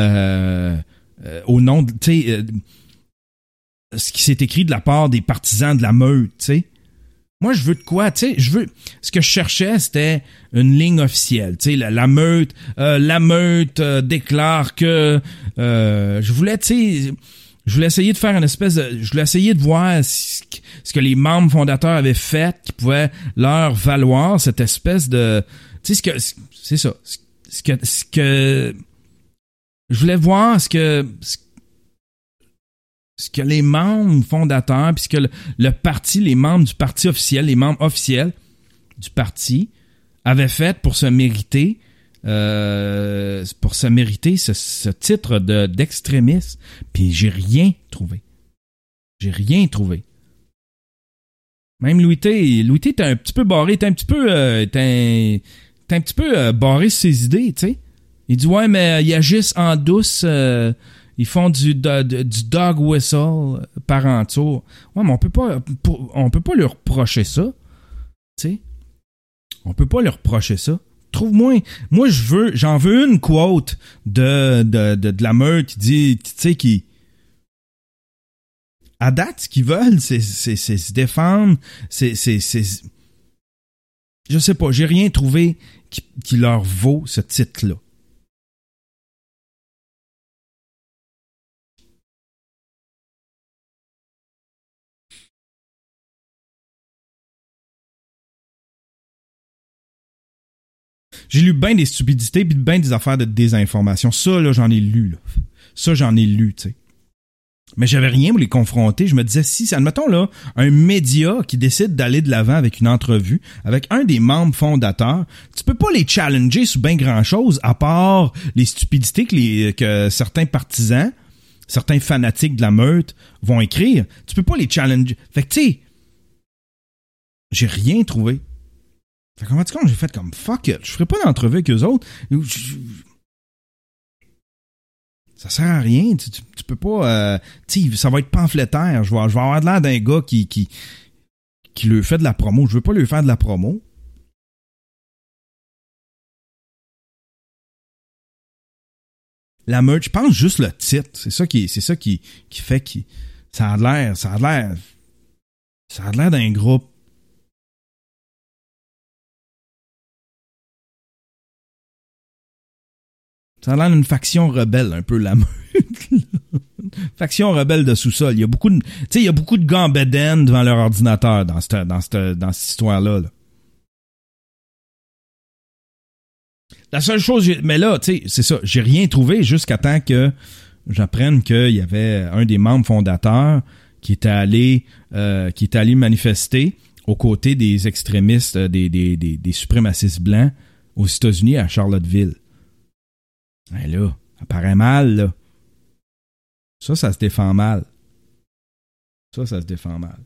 au nom de, tu sais, ce qui s'est écrit de la part des partisans de la meute, tu sais. Moi, je veux de quoi, tu sais, ce que je cherchais, c'était une ligne officielle, tu sais, la meute déclare que, je voulais essayer de faire je voulais essayer de voir ce que les membres fondateurs avaient fait qui pouvait leur valoir cette espèce de, tu sais, ce que, je voulais voir ce que les membres fondateurs, puis ce que le parti, les membres du parti officiel, les membres officiels du parti avaient fait pour se mériter ce titre d'extrémiste. Puis j'ai rien trouvé. Même Louis T était un petit peu barré, était un petit peu barré sur ses idées, tu sais. Il dit ouais, mais ils agissent en douce. Ils font du dog whistle par en tour. Ouais, mais on peut pas leur reprocher ça. Tu sais? On peut pas leur reprocher ça. Trouve-moi. Moi, j'en veux une quote de la meute qui dit, tu sais, qui... À date, ce qu'ils veulent, c'est se défendre. Je sais pas, j'ai rien trouvé qui leur vaut ce titre-là. J'ai lu bien des stupidités puis bien des affaires de désinformation. Ça, là, j'en ai lu, là. Ça, j'en ai lu, tu sais. Mais j'avais rien pour les confronter. Je me disais, si, admettons, là, un média qui décide d'aller de l'avant avec une entrevue, avec un des membres fondateurs, tu peux pas les challenger sur bien grand-chose, à part les stupidités que certains partisans, certains fanatiques de la meute vont écrire. Tu peux pas les challenger. Fait que, tu sais, j'ai rien trouvé. Fait qu'en fait, j'ai fait comme fuck it, je ferai pas d'entrevue avec eux autres. Ça sert à rien, tu peux pas. Ça va être pamphlétaire. Je vais avoir de l'air d'un gars qui qui lui fait de la promo. Je veux pas lui faire de la promo. La merch, je pense juste le titre. C'est ça qui fait que ça a l'air d'un groupe. Ça a l'air d'une faction rebelle, un peu la meute. Faction rebelle de sous-sol. Il y a beaucoup de gars en bedaine devant leur ordinateur dans cette histoire-là. Là. La seule chose, mais là, tu sais, c'est ça, j'ai rien trouvé jusqu'à temps que j'apprenne qu'il y avait un des membres fondateurs qui était allé manifester aux côtés des extrémistes, des suprémacistes blancs aux États-Unis, à Charlottesville. Ben là, ça paraît mal, là. Ça se défend mal. Ça se défend mal.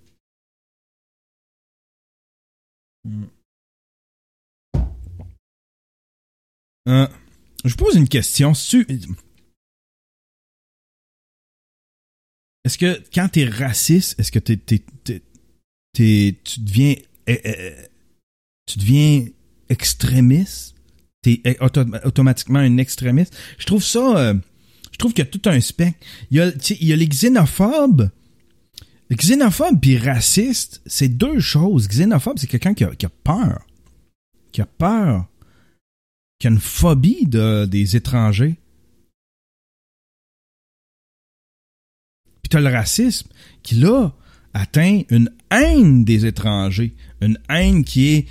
Je pose une question. Est-ce que quand t'es raciste, est-ce que tu deviens extrémiste? T'es automatiquement un extrémiste? Je trouve qu'il y a tout un spectre. Il y a les xénophobes. Xénophobe puis raciste, c'est deux choses. Xénophobe, c'est quelqu'un qui a peur. Qui a peur. Qui a une phobie des étrangers. Puis t'as le racisme qui, là, atteint une haine des étrangers. Une haine qui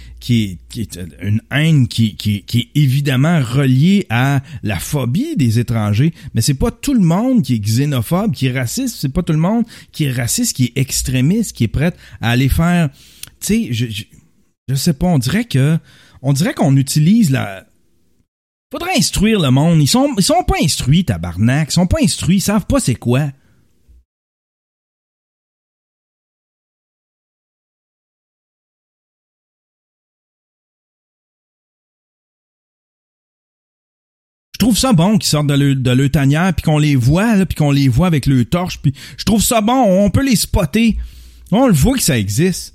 est évidemment reliée à la phobie des étrangers. Mais c'est pas tout le monde qui est xénophobe, qui est raciste. C'est pas tout le monde qui est raciste, qui est extrémiste, qui est prêt à aller faire... Tu sais, je sais pas, on dirait qu'on utilise la... Faudrait instruire le monde. Ils sont pas instruits, tabarnak. Ils sont pas instruits, ils savent pas c'est quoi. Je trouve ça bon qu'ils sortent de leur tanière puis qu'on les voit là, puis qu'on les voit avec le torche, puis je trouve ça bon, on peut les spotter. On le voit que ça existe.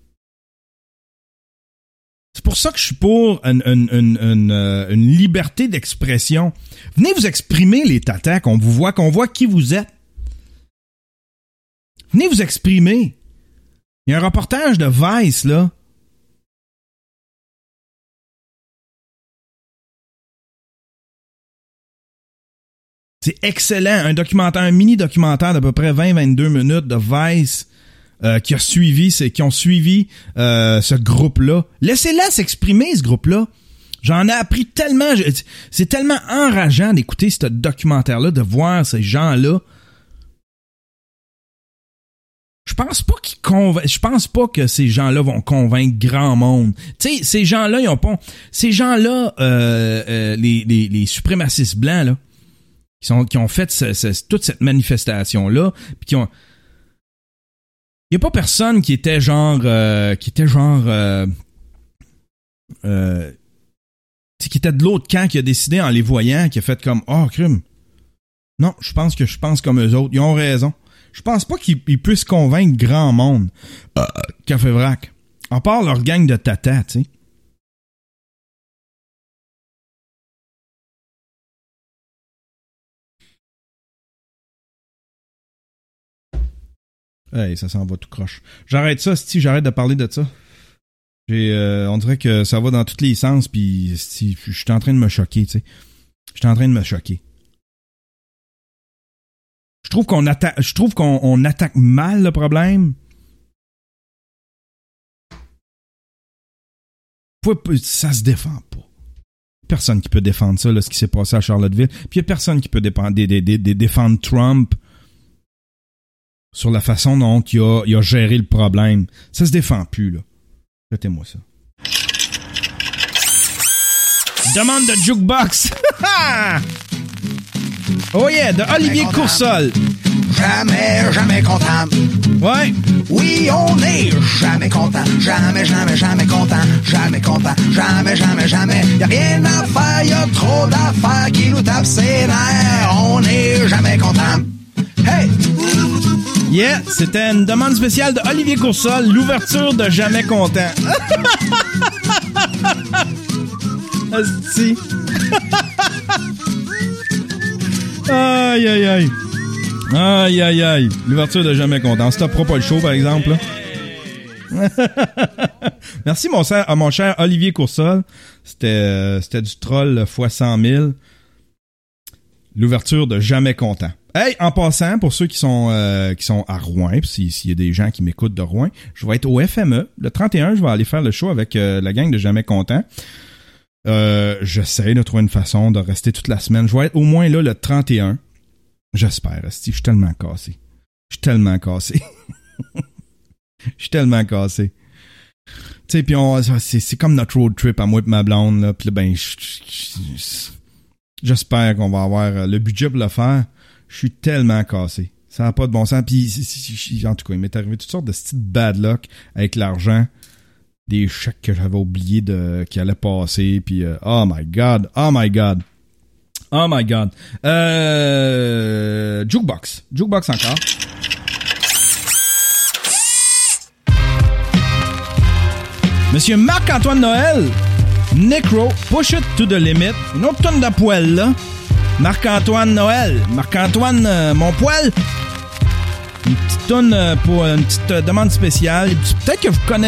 C'est pour ça que je suis pour une liberté d'expression. Venez vous exprimer, les tatas, qu'on voit qui vous êtes. Venez vous exprimer. Il y a un reportage de Vice, là. C'est excellent. Un mini-documentaire d'à peu près 20-22 minutes de Vice qui ont suivi ce groupe-là. Laissez-la s'exprimer, ce groupe-là. J'en ai appris tellement. C'est tellement enrageant d'écouter ce documentaire-là, de voir ces gens-là. Je pense pas que ces gens-là vont convaincre grand monde. Tu sais, ces gens-là, les suprémacistes blancs, là, qui ont fait toute cette manifestation-là, puis qui ont... Il y a pas personne qui était genre qui était de l'autre camp, qui a décidé en les voyant, qui a fait comme crime. Non, je pense comme eux autres. Ils ont raison. Je pense pas qu'ils puissent convaincre grand monde. Café Vrac. À part leur gang de tatas, tu sais. Hey, ça s'en va tout croche. J'arrête ça, j'arrête de parler de ça. On dirait que ça va dans tous les sens, puis je suis en train de me choquer, tu sais. Je suis en train de me choquer. Je trouve qu'on attaque mal le problème. Ça se défend pas. Personne qui peut défendre ça, là, ce qui s'est passé à Charlottesville. Puis il y a personne qui peut défendre Trump sur la façon dont il a géré le problème. Ça se défend plus, là. Faites-moi ça. Demande de jukebox. Oh yeah, de Olivier Coursol. Jamais content. Ouais. Oui, on est jamais content. Jamais content. Jamais content. Jamais. Y'a rien à faire, y'a trop d'affaires qui nous tapent ses nerfs. On est jamais content. Hey! Yeah, c'était une demande spéciale de Olivier Coursol, l'ouverture de Jamais Content. Asti. Aïe, aïe, aïe. Aïe, aïe, aïe. L'ouverture de Jamais Content. On stoppera pas le show, par exemple. Merci, mon cher Olivier Coursol. C'était du troll fois 100 000. L'ouverture de Jamais Content. Hey, en passant, pour ceux qui sont à Rouen, s'il y a des gens qui m'écoutent de Rouen, je vais être au FME. Le 31, je vais aller faire le show avec la gang de Jamais Content. J'essaie de trouver une façon de rester toute la semaine. Je vais être au moins là le 31. J'espère, Asti. Je suis tellement cassé. Je suis tellement cassé. Tu sais, puis c'est comme notre road trip à moi et ma blonde, là. Puis là, ben, j'espère qu'on va avoir le budget pour le faire. Je suis tellement cassé. Ça n'a pas de bon sens. Puis, en tout cas, il m'est arrivé toutes sortes de petites bad luck avec l'argent. Des chèques que j'avais oublié qui allaient passer. Puis, oh my God. Jukebox encore. Monsieur Marc-Antoine Noël, Necro, Push It to the Limit. Une autre tonne de poêle, là. Marc-Antoine Noël. Marc-Antoine, mon poêle. Une petite tonne pour une petite demande spéciale. Peut-être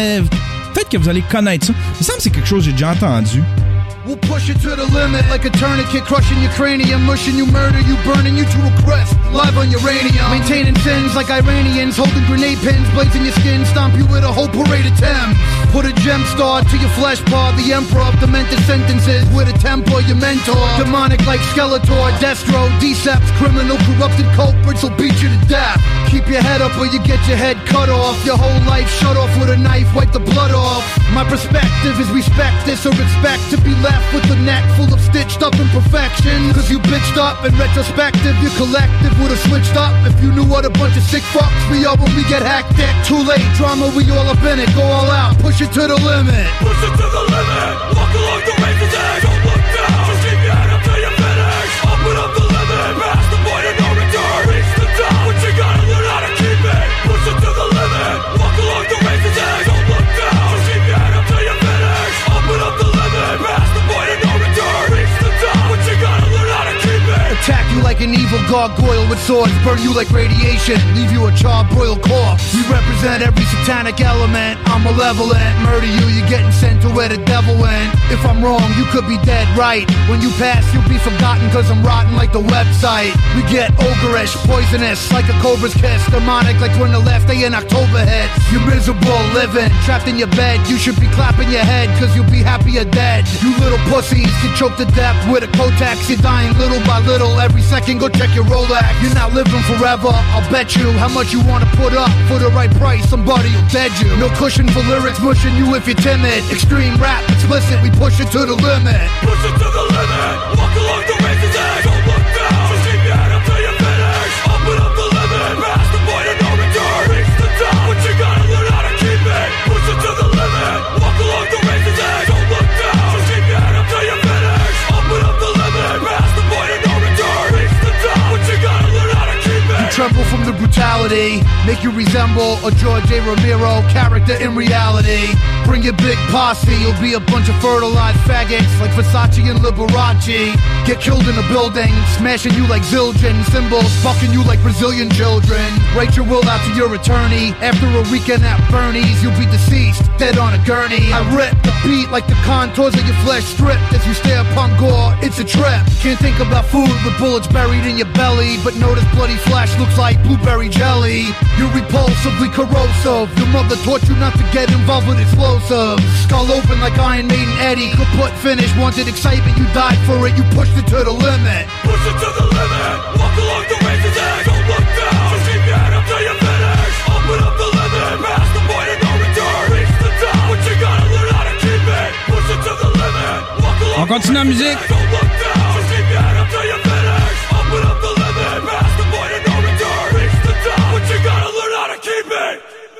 que vous allez connaître ça. Il me semble que c'est quelque chose que j'ai déjà entendu. We'll push it to the limit like a tourniquet, crushing your cranium, mushing you, murder you, burning you to a crisp, live on uranium. Maintaining sins like Iranians, holding grenade pins, blazing your skin, stomp you with a whole parade of Thames. Put a gem star to your flesh pod, the emperor of demented sentences with a temper, your mentor. Demonic like Skeletor, Destro, Decepts, criminal, corrupted culprits will beat you to death. Keep your head up or you get your head cut off. Your whole life shut off with a knife, wipe the blood off. My perspective is respect this or expect to be left with a neck full of stitched up imperfections. Cause you bitched up in retrospective, your collective would've switched up if you knew what a bunch of sick fucks we are when we get hectic. Too late, drama, we all up in it, go all out, push it to the limit. Push it to the limit, walk along the razor's edge, don't look down, just keep your head up till you finish. Open up the limit, past the point of no return, reach the top, but you gotta learn how to keep it. Push it to the limit, walk along the razor's edge, don't look down, just keep your head up till you finish. Open up the limit, past the point of no return, reach the top, but you gotta learn how to keep it. Attack you like an evil gargoyle with swords, burn you like radiation, leave you a charred broiled corpse. We represent every satanic element, I'm malevolent, murder you, you're getting sent to where the devil went. If I'm wrong, you could be dead right. When you pass, you'll be forgotten cause I'm rotten like the website. We get ogreish, poisonous, like a cobra's kiss, demonic like when the last day in October hits. You're miserable, living, trapped in your bed, you should be clapping your head cause you'll be happy you're dead. You little pussies, get choked to death with a Kotex, you're dying little by little, every second go check your Rolex. You're not living forever, I'll bet you how much you wanna put up for the right price, somebody will dead you. No cushion for lyrics, mushing you if you're timid. Extreme rap, explicit, we push it to the limit. Push it to the limit, walk along the razor's edge, don't look down, just keep your head up till you finish. Open up the limit, past the point of no return, reach the top, but you gotta learn how to keep it. Push it to the limit, walk along the razor's edge, don't look down, just keep your head up till you finish. Open up the limit, past the point of no return, reach the top, but you gotta learn how to keep it. You tremble from the brutality, make you resemble a George A. Romero character in reality. Bring your big posse, you'll be a bunch of fertilized faggots like Versace and Liberace. Get killed in a building, smashing you like Zildjian symbols, fucking you like Brazilian children. Write your will out to your attorney. After a weekend at Bernie's, you'll be deceased, dead on a gurney. I rip the beat like the contours of your flesh stripped as you stare upon gore. It's a trip. Can't think about food with bullets buried in your belly, but notice bloody flesh looks like blueberry jelly. You're repulsively corrosive. Your mother taught you not to get involved with explosives. Skull open like Iron Maiden Eddie. Kaput finish, wanted excitement, you died for it. You pushed it to the limit. Push it to the limit, walk along the razor's edge, don't look down, just keep your head up till you finish. Open up the limit, past the point of no return, reach the top, but you gotta learn how to keep it. Push it to the limit, walk along On continue la musique. don't look down, just keep your head up till you finish. Open up the limit, past the point of no return, reach the top, but you gotta learn how to keep it.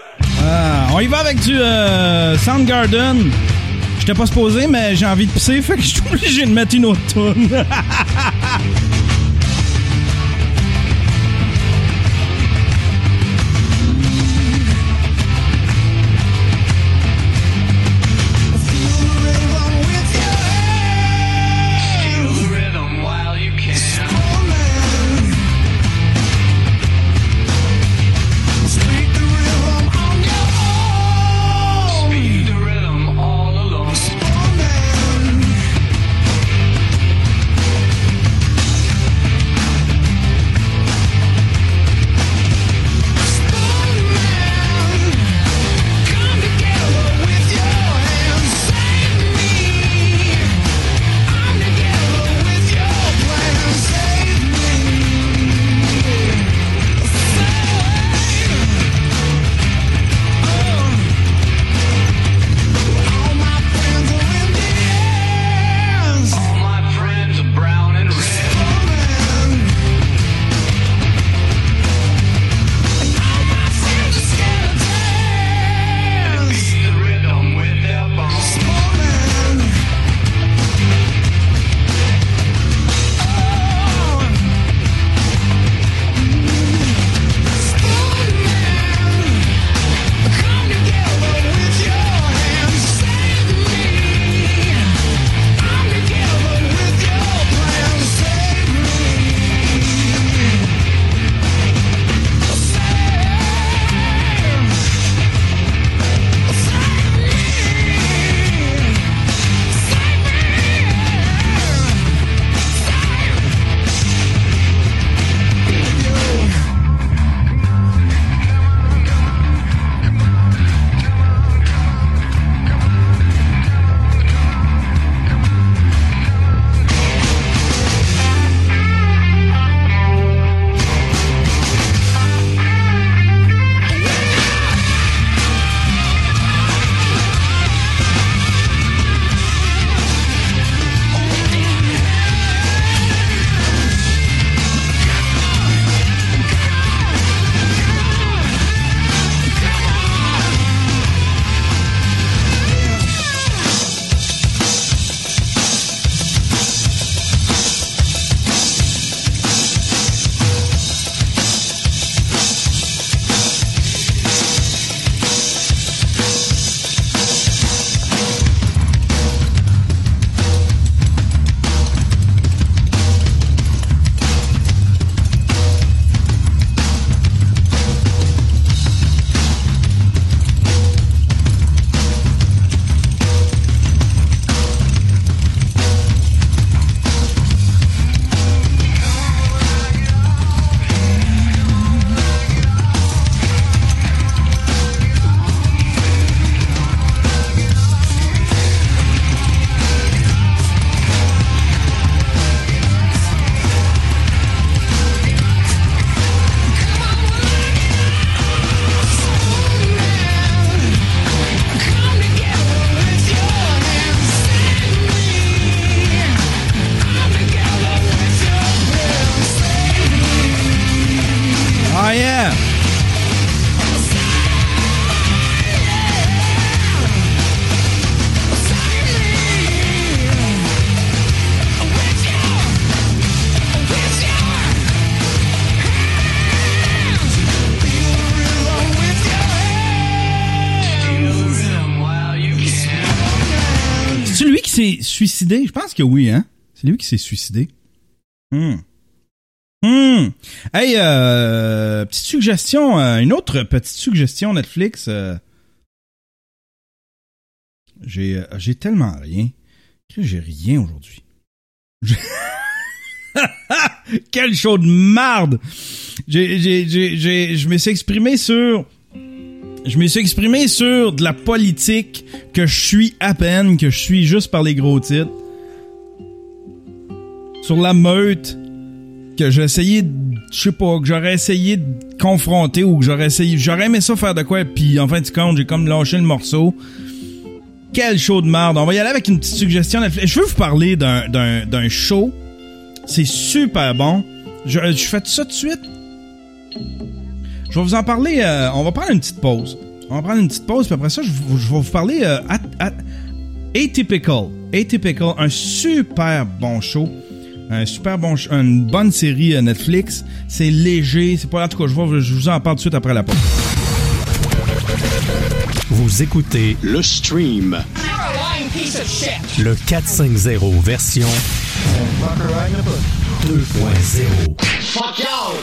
On y va avec du Soundgarden. J'étais pas supposé, mais j'ai envie de pisser, fait que je suis obligé de mettre une autre tune. yeah! C'est lui qui s'est suicidé? Je pense que oui, hein? C'est lui qui s'est suicidé. Hey, petite suggestion, une autre petite suggestion Netflix. J'ai tellement rien. J'ai rien aujourd'hui. Quel show de marde! Je me suis exprimé sur de la politique que je suis à peine, que je suis juste par les gros titres. Sur la meute, que j'ai essayé, que j'aurais essayé de confronter ou que j'aurais aimé ça faire de quoi, puis en fin de compte, j'ai comme lâché le morceau. Quel show de merde. On va y aller avec une petite suggestion. Je veux vous parler d'un show. C'est super bon. Je fais ça tout de suite. Je vais vous en parler. On va prendre une petite pause. Puis après ça, je vais vous parler Atypical. Atypical, un super bon show. Une bonne série Netflix. C'est léger. C'est pas, en tout cas, je vous en parle tout de suite après la pause. Vous écoutez le Stream. Le 450 version 2.0. Fuck y'all!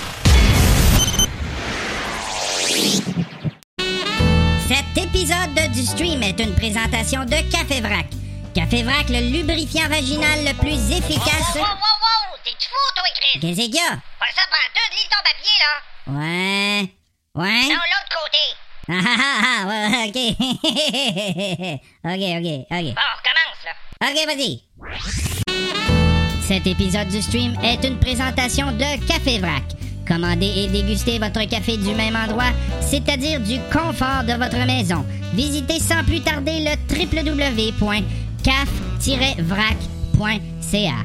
Cet épisode du Stream est une présentation de Café Vrac. Café Vrac, le lubrifiant vaginal le plus efficace... Wow! T'es-tu fou, toi, Chris? Qu'est-ce qu'il y a? Pas ça prend tout, lis ton papier, là. Ouais? Non, l'autre côté. Ouais, ok. ok. Bon, recommence, là. Ok, vas-y. Cet épisode du Stream est une présentation de Café Vrac. Commandez et dégustez votre café du même endroit, c'est-à-dire du confort de votre maison. Visitez sans plus tarder le www.caf-vrac.ca.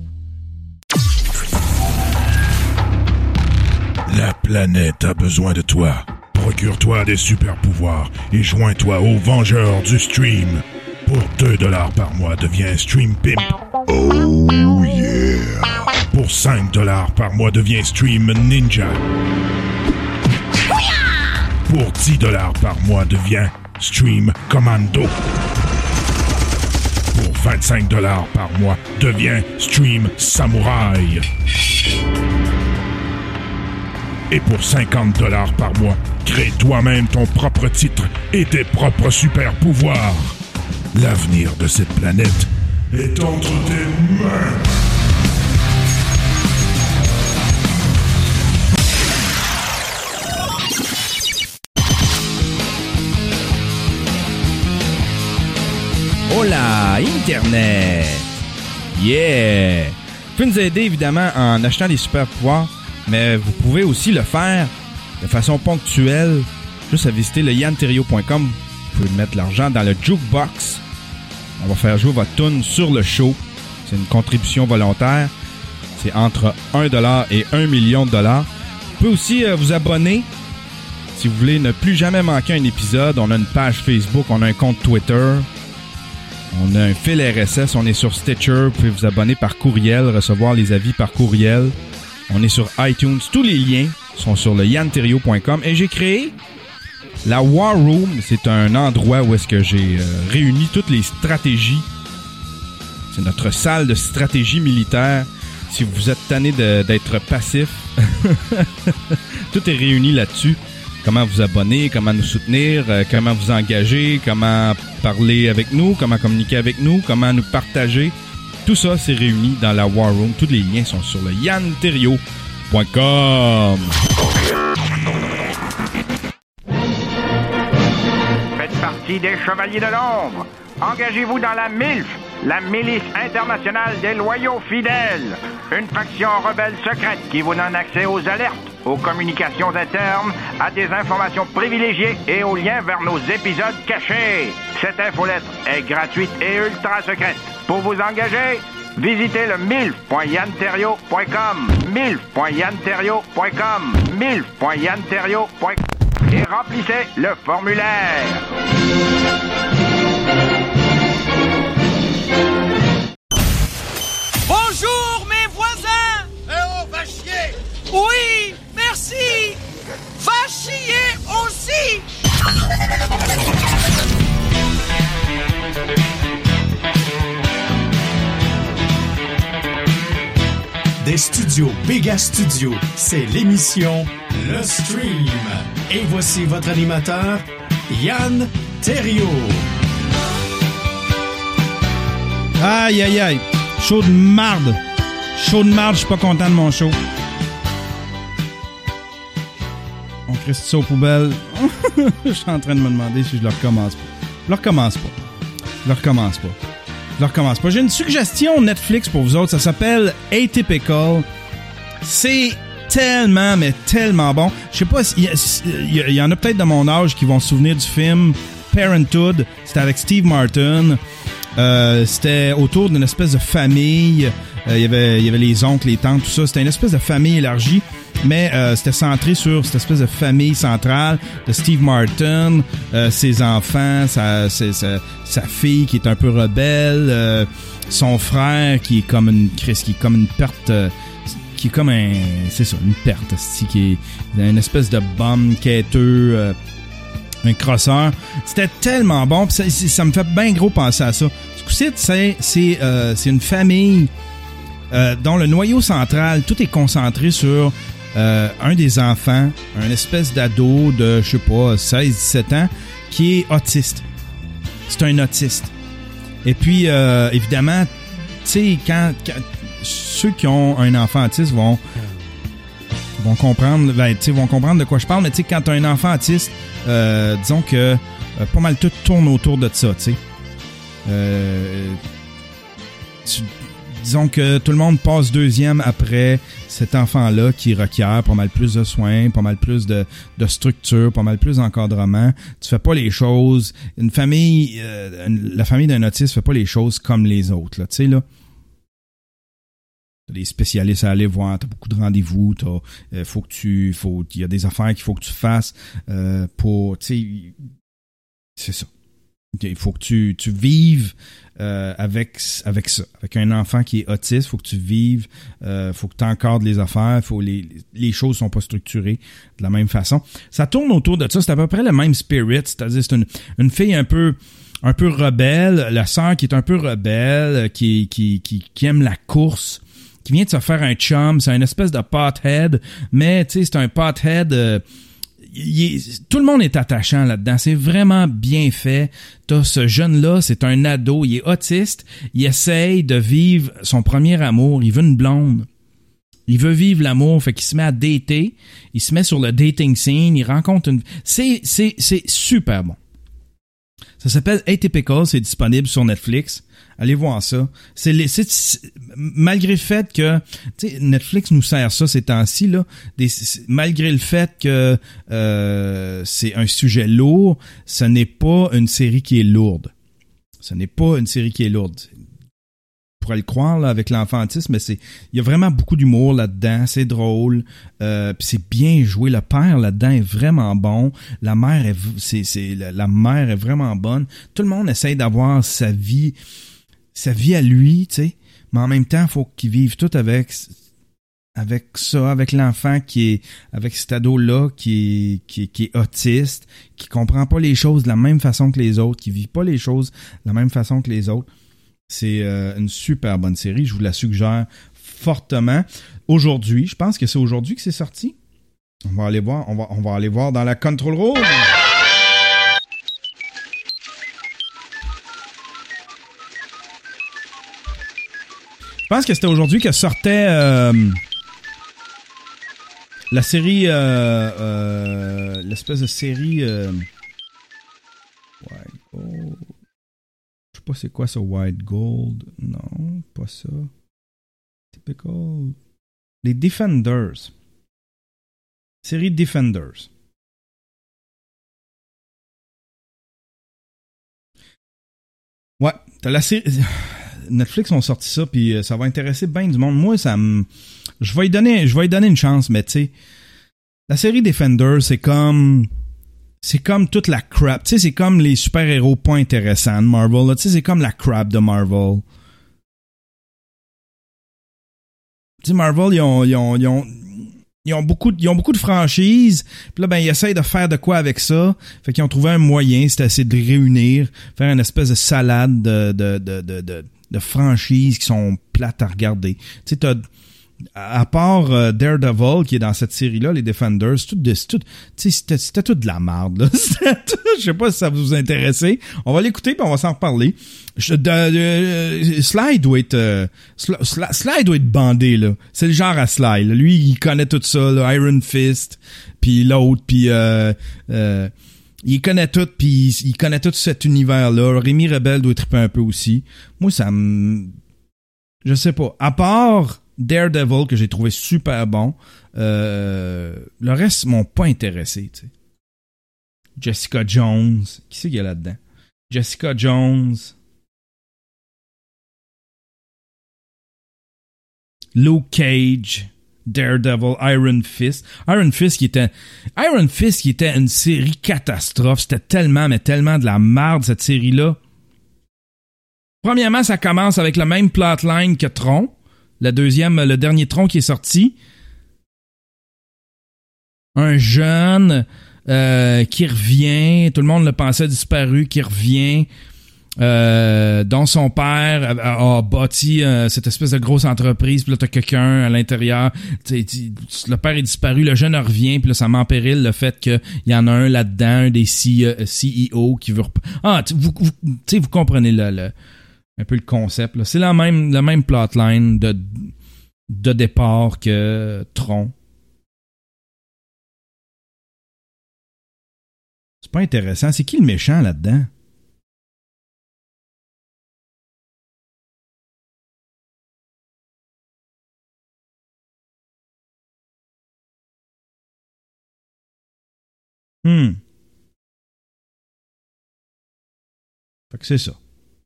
La planète a besoin de toi. Procure-toi des super pouvoirs et joins-toi aux Vengeurs du Stream. Pour 2$ par mois, deviens Stream Pimp. Oh yeah! Pour 5$ par mois, deviens Stream Ninja. Pour 10$ par mois, deviens Stream Commando. Pour 25$ par mois, deviens Stream Samouraï. Et pour 50$ par mois, crée toi-même ton propre titre et tes propres super pouvoirs. L'avenir de cette planète est entre tes mains. Hola, Internet! Yeah! Vous pouvez nous aider évidemment en achetant des super pouvoirs, mais vous pouvez aussi le faire de façon ponctuelle, juste à visiter le yanterrio.com. Vous pouvez mettre l'argent dans le jukebox. On va faire jouer votre tune sur le show. C'est une contribution volontaire. C'est entre 1$ et 1 million de dollars. Vous pouvez aussi vous abonner si vous voulez ne plus jamais manquer un épisode. On a une page Facebook, on a un compte Twitter. On a un fil RSS, on est sur Stitcher. Vous pouvez vous abonner par courriel, recevoir les avis par courriel. On est sur iTunes. Tous les liens sont sur le yanterrio.com. Et j'ai créé la War Room. C'est un endroit où est-ce que j'ai réuni toutes les stratégies. C'est notre salle de stratégie militaire. Si vous êtes tanné d'être passif, tout est réuni là-dessus. Comment vous abonner, comment nous soutenir, comment vous engager, comment parler avec nous, comment communiquer avec nous, comment nous partager. Tout ça, c'est réuni dans la War Room. Tous les liens sont sur le yanterrio.com. Faites partie des Chevaliers de l'Ombre. Engagez-vous dans la MILF, la Milice internationale des loyaux fidèles. Une faction rebelle secrète qui vous donne accès aux alertes, aux communications internes, à des informations privilégiées et aux liens vers nos épisodes cachés. Cette infolettre est gratuite et ultra secrète. Pour vous engager, visitez le milf.yanterrio.com, milf.yanterrio.com, milf.yanterrio.com et remplissez le formulaire. Bonjour mes voisins! oh, va chier! Oui, merci! Va chier aussi! Des studios Béga Studio, c'est l'émission Le Stream. Et voici votre animateur, Yann Terriot. Aïe, aïe, aïe. Chaud de marde. Chaud de marde, je suis pas content de mon show. On crée ça aux poubelles. Je suis en train de me demander si je le recommence pas. Je le recommence pas. J'ai une suggestion Netflix pour vous autres. Ça s'appelle Atypical. C'est tellement, mais tellement bon. Je sais pas, il y en a peut-être de mon âge qui vont se souvenir du film Parenthood. C'était avec Steve Martin. C'était autour d'une espèce de famille. Il y avait les oncles, les tantes, tout ça. C'était une espèce de famille élargie. Mais c'était centré sur cette espèce de famille centrale de Steve Martin, ses enfants, sa fille qui est un peu rebelle, son frère qui est comme une perte, qui est comme une perte, qui est une espèce de bum quêteux, un crosseur. C'était tellement bon, pis ça me fait bien gros penser à ça. Ce coup-ci, c'est une famille dont le noyau central, tout est concentré sur un des enfants, un espèce d'ado de, je sais pas, 16-17 ans, qui est autiste. C'est un autiste. Et puis, évidemment, tu sais, quand ceux qui ont un enfant autiste vont comprendre, vont comprendre de quoi je parle, mais tu sais, quand tu as un enfant autiste, disons que pas mal tout tourne autour de ça, tu sais. Disons que tout le monde passe deuxième après cet enfant-là qui requiert pas mal plus de soins, pas mal plus de structure, pas mal plus d'encadrement. Tu fais pas les choses. La famille d'un autiste fait pas les choses comme les autres, là. Tu sais, là. T'as des spécialistes à aller voir, t'as beaucoup de rendez-vous, il y a des affaires qu'il faut que tu fasses, pour, tu sais, c'est ça. Il faut que tu vives avec ça. Avec un enfant qui est autiste, il faut que tu vives, faut que tu encadres les affaires, les choses sont pas structurées de la même façon. Ça tourne autour de ça, c'est à peu près le même spirit, c'est-à-dire c'est une fille un peu rebelle, la sœur qui est un peu rebelle, qui aime la course, qui vient de se faire un chum, c'est une espèce de pothead, mais tu sais, c'est un pothead... tout le monde est attachant là-dedans. C'est vraiment bien fait. T'as ce jeune-là, c'est un ado, il est autiste. Il essaye de vivre son premier amour. Il veut une blonde. Il veut vivre l'amour, fait qu'il se met à dater. Il se met sur le dating scene. Il rencontre une... C'est super bon. Ça s'appelle Atypical. C'est disponible sur Netflix. Allez voir ça. Malgré le fait que Netflix nous sert ça ces temps-ci, là, malgré le fait que c'est un sujet lourd, ce n'est pas une série qui est lourde. On pourrait le croire là, avec l'enfantisme, mais il y a vraiment beaucoup d'humour là-dedans, c'est drôle, puis c'est bien joué. Le père là-dedans est vraiment bon, la mère la mère est vraiment bonne. Tout le monde essaye d'avoir sa vie à lui, tu sais, mais en même temps, il faut qu'ils vivent tout avec ça, avec l'enfant qui est, avec cet ado-là qui est autiste, qui comprend pas les choses de la même façon que les autres, qui vit pas les choses de la même façon que les autres. C'est une super bonne série, je vous la suggère fortement. Aujourd'hui, je pense que c'est aujourd'hui que c'est sorti. On va aller voir dans la control room. Je pense que c'était aujourd'hui que sortait la série, l'espèce de série White Gold. Je sais pas c'est quoi ça, White Gold. Non, pas ça. Typical. Les Defenders. Série Defenders. Ouais, t'as la série... Netflix ont sorti ça, puis ça va intéresser bien du monde. Moi, je vais y donner une chance, mais tu sais, la série Defenders, c'est comme toute la crap. Tu sais, c'est comme les super-héros pas intéressants de Marvel. Tu sais, c'est comme la crap de Marvel. Tu sais, Marvel, ils ont beaucoup de franchises. Puis là, ben, ils essayent de faire de quoi avec ça. Fait qu'ils ont trouvé un moyen, c'était essayer de réunir, faire une espèce de salade de franchises qui sont plates à regarder. Tu sais, à part Daredevil qui est dans cette série-là, les Defenders, c'était tout de la merde, là. Je sais pas si ça vous intéressait. On va l'écouter puis on va s'en reparler. Sly doit être bandé, là. C'est le genre à Sly, là. Lui, il connaît tout ça, là. Iron Fist, puis l'autre, puis il connaît tout, puis il connaît tout cet univers-là. Rémi Rebelle doit triper un peu aussi. Moi, je sais pas. À part Daredevil, que j'ai trouvé super bon, le reste m'ont pas intéressé, tu sais. Jessica Jones. Qui c'est qu'il y a là-dedans? Jessica Jones. Luke Cage. Daredevil. Iron Fist. Iron Fist qui était une série catastrophe. C'était tellement de la merde, cette série-là. Premièrement, ça commence avec le même plotline que Tron. Le dernier Tron qui est sorti. Un jeune qui revient, tout le monde le pensait disparu, qui revient, dont son père a bâti cette espèce de grosse entreprise, puis là t'as quelqu'un à l'intérieur, le père est disparu, le jeune revient, puis là ça met en péril le fait qu'il y en a un là-dedans, un des CEO qui veut... vous comprenez un peu le concept, là. C'est le même plotline de départ que Tron. C'est pas intéressant. C'est qui le méchant là-dedans? Fait que c'est ça.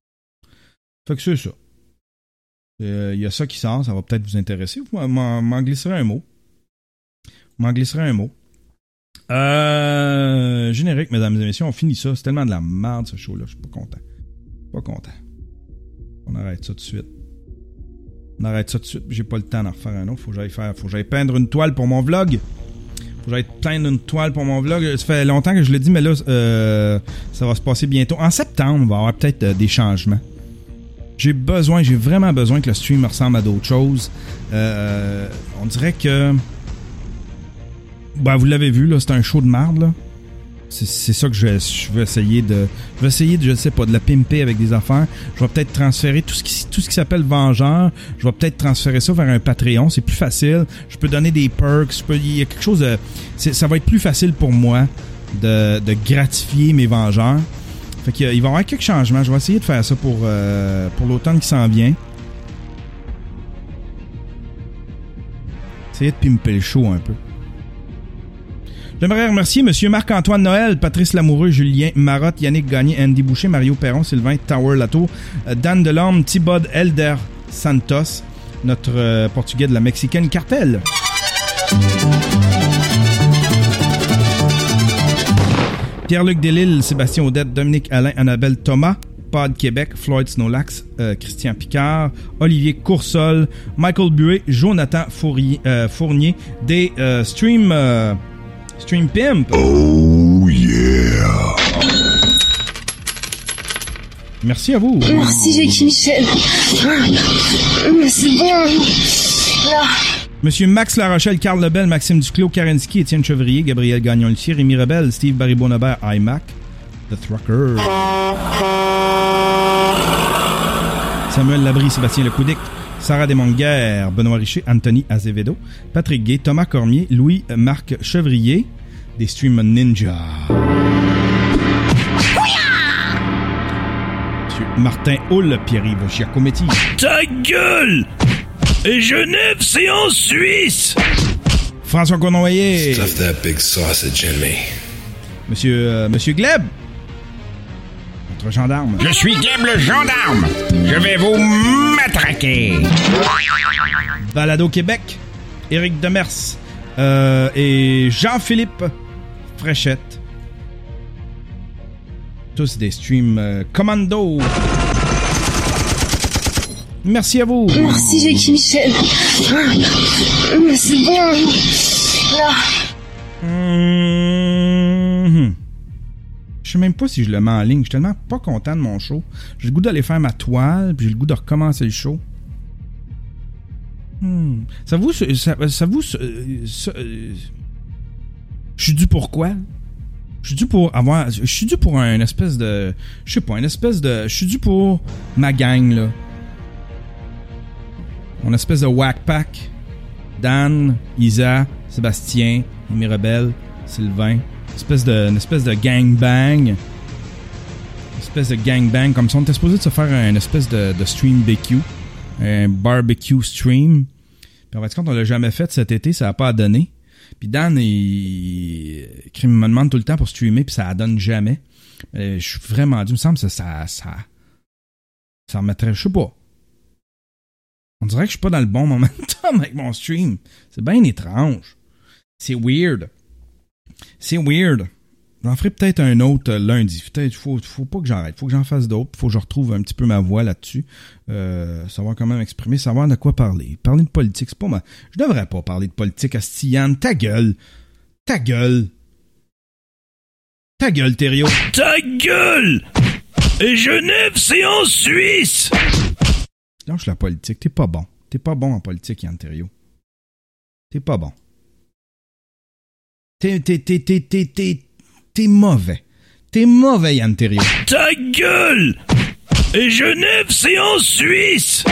Il y a ça qui sort, ça va peut-être vous intéresser. Vous m'en glisserez un mot. Générique, mesdames et messieurs, on finit ça. C'est tellement de la merde, ce show-là. Je suis pas content. On arrête ça tout de suite. J'ai pas le temps d'en refaire un autre. Faut que j'aille peindre une toile pour mon vlog. Ça fait longtemps que je l'ai dit, mais là, ça va se passer bientôt. En septembre, on va avoir peut-être des changements. J'ai vraiment besoin que le stream ressemble à d'autres choses. On dirait que... vous l'avez vu, là, c'est un show de marde, là. C'est ça que je vais essayer de... je sais pas, de la pimper avec des affaires. Je vais peut-être transférer tout ce qui s'appelle Vengeur. Je vais peut-être transférer ça vers un Patreon. C'est plus facile. Je peux donner des perks. Il y a quelque chose de... Ça va être plus facile pour moi de gratifier mes Vengeurs. Fait qu'il va y avoir quelques changements. Je vais essayer de faire ça pour l'automne qui s'en vient. Essayer de pimper le show un peu. J'aimerais remercier M. Marc-Antoine Noël, Patrice Lamoureux, Julien Marotte, Yannick Gagné, Andy Boucher, Mario Perron, Sylvain Tower Latour, Dan Delorme, Thibaud Elder Santos, notre Portugais de la Mexicaine Cartel. Pierre-Luc Delisle, Sébastien Audette, Dominique Alain, Annabelle Thomas, Pod Québec, Floyd Snowlax, Christian Picard, Olivier Coursol, Michael Buet, Jonathan Fournier, des Stream Pimp. Oh yeah! Merci à vous. Merci Jackie Michel. C'est bon. Là. Monsieur Max Larochelle, Carl Lebel, Maxime Duclos, Karenski, Étienne Chevrier, Gabriel Gagnon-Lucier, Rémi Rebelle, Steve Barry-Bonabert, iMac, The Trucker, Samuel Labrie, Sébastien Lecoudic, Sarah Desmonguerres, Benoît Richer, Anthony Azevedo, Patrick Gay, Thomas Cormier, Louis-Marc Chevrier, des Stream Ninja. Monsieur Martin Hull, Pierre-Yves Giacometti. Ta gueule! Et Genève, c'est en Suisse! François Cournoyer. Stuff that big sausage in me. Monsieur Gleb. votre gendarme. Je suis Gleb le gendarme. Je vais vous matraquer. Balado Québec, Éric Demers et Jean-Philippe Fréchette. Tous des streams commando. Merci à vous. Merci, Jackie Michel. C'est bon. Là. Je sais même pas si je le mets en ligne. Je suis tellement pas content de mon show. J'ai le goût d'aller faire ma toile, puis j'ai le goût de recommencer le show. Ça vous... je suis dû pour quoi? Je suis dû pour avoir... Je suis dû pour un espèce de... Je sais pas, une espèce de... Je suis dû pour ma gang, là. Mon espèce de whack pack. Dan, Isa, Sébastien, Amy Rebelle, Sylvain. Une espèce de gangbang. Une espèce de gangbang. Comme si on était supposé de se faire une espèce de stream BQ. Un barbecue stream. Puis en fait, quand on l'a jamais fait cet été, ça n'a pas à donner. Puis Dan, il me demande tout le temps pour streamer, puis ça ne donne jamais. Je suis vraiment dû. Il me semble que ça remettrait, je sais pas. On dirait que je suis pas dans le bon momentum avec mon stream. C'est bien étrange. C'est weird. J'en ferai peut-être un autre lundi. Peut-être faut pas que j'arrête. Faut que j'en fasse d'autres. Faut que je retrouve un petit peu ma voix là-dessus. Savoir comment m'exprimer, savoir de quoi parler. Parler de politique, c'est pas mal. Je devrais pas parler de politique à Stian. Ta gueule, Thériault. Ta gueule! Et Genève, c'est en Suisse! Lâche la politique. T'es pas bon. T'es pas bon en politique, Yann Thériault. T'es pas bon. T'es mauvais. T'es mauvais, Yann Thériault. Ta gueule! Et Genève, c'est en Suisse!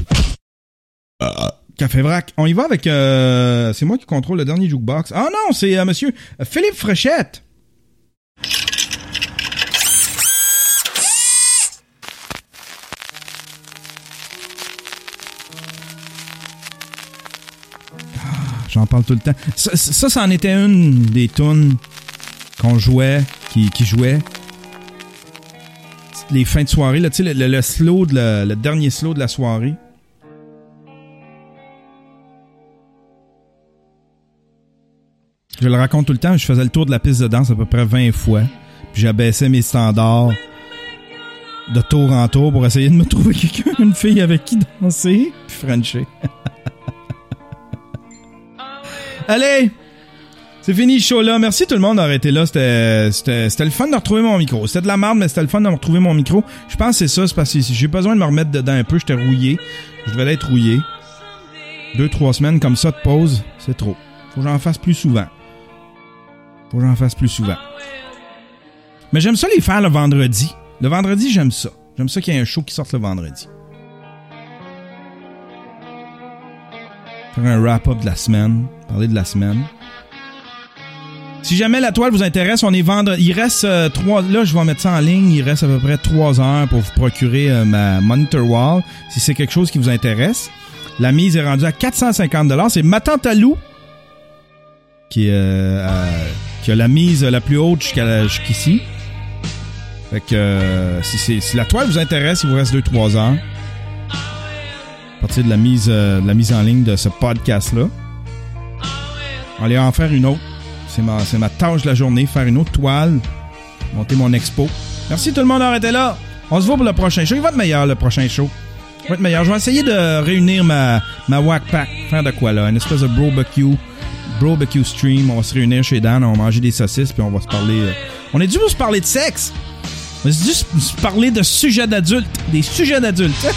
Café Vrac. On y va avec... c'est moi qui contrôle le dernier jukebox. Ah non, c'est monsieur Philippe Fréchette. J'en parle tout le temps. Ça en était une des tunes qu'on jouait, qui jouait les fins de soirée, là, tu sais, le slow, le dernier slow de la soirée. Je le raconte tout le temps, je faisais le tour de la piste de danse à peu près 20 fois, puis j'abaissais mes standards de tour en tour pour essayer de me trouver quelqu'un, une fille avec qui danser, puis frencher. Allez! C'est fini ce show-là. Merci tout le monde d'avoir été là. C'était le fun de retrouver mon micro. C'était de la merde, mais c'était le fun de retrouver mon micro. Je pense que c'est ça. C'est parce que j'ai besoin de me remettre dedans un peu. J'étais rouillé. Je devais être rouillé. 2-3 semaines comme ça de pause, c'est trop. Faut que j'en fasse plus souvent. Mais j'aime ça les faire le vendredi. Le vendredi, j'aime ça. J'aime ça qu'il y ait un show qui sorte le vendredi. Faire un wrap-up de la semaine. Parler de la semaine. Si jamais la toile vous intéresse, on est vendredi. Il reste 3... Là, je vais mettre ça en ligne. Il reste à peu près 3 heures pour vous procurer ma Monitor Wall. Si c'est quelque chose qui vous intéresse. La mise est rendue à 450$. C'est ma tante Alou qui a la mise la plus haute jusqu'ici. Fait que si la toile vous intéresse, il vous reste 2-3 heures. À partir de la mise en ligne de ce podcast-là. On va aller en faire une autre. C'est ma tâche de la journée, faire une autre toile, monter mon expo. Merci tout le monde d'avoir été là. On se voit pour le prochain show. Il va être meilleur, le prochain show. Il va être meilleur. Je vais essayer de réunir ma whack pack. Faire de quoi, là? Une espèce de barbecue stream. On va se réunir chez Dan, on va manger des saucisses, puis on va se parler... On est dû pour se parler de sexe. On est dû se parler de sujets d'adultes. Des sujets d'adultes.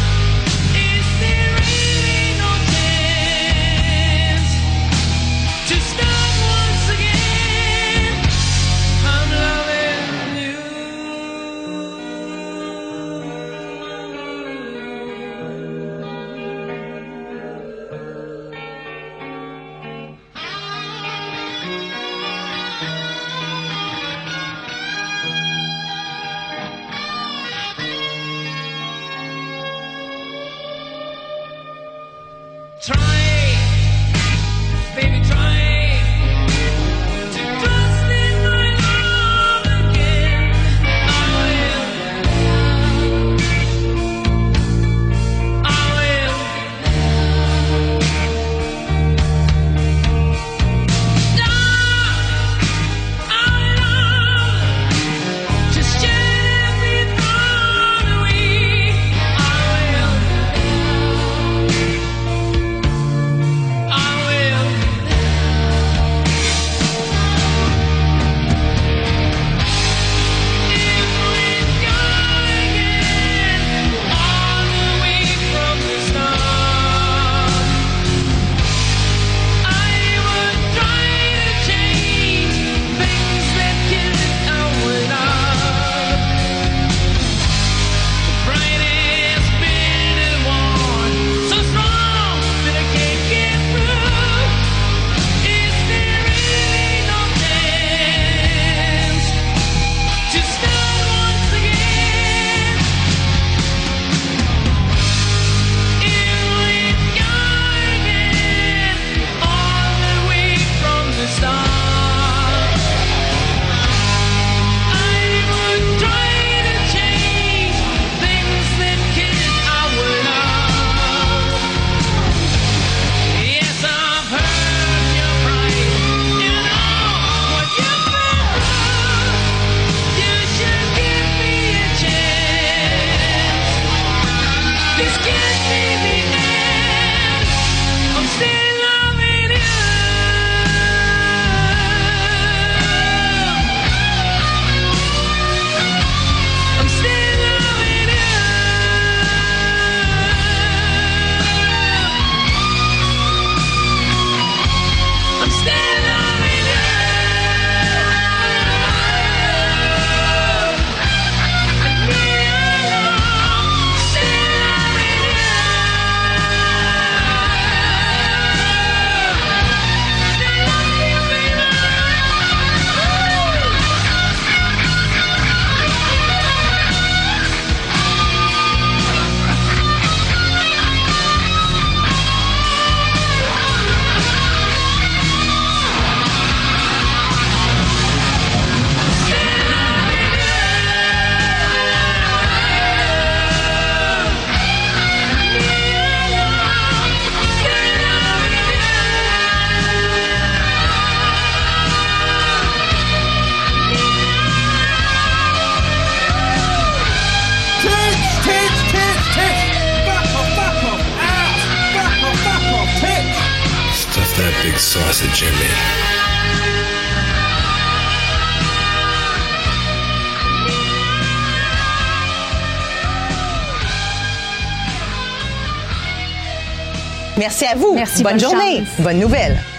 To big sausage in me. Merci à vous. Merci, bonne journée. chance. Bonne nouvelle.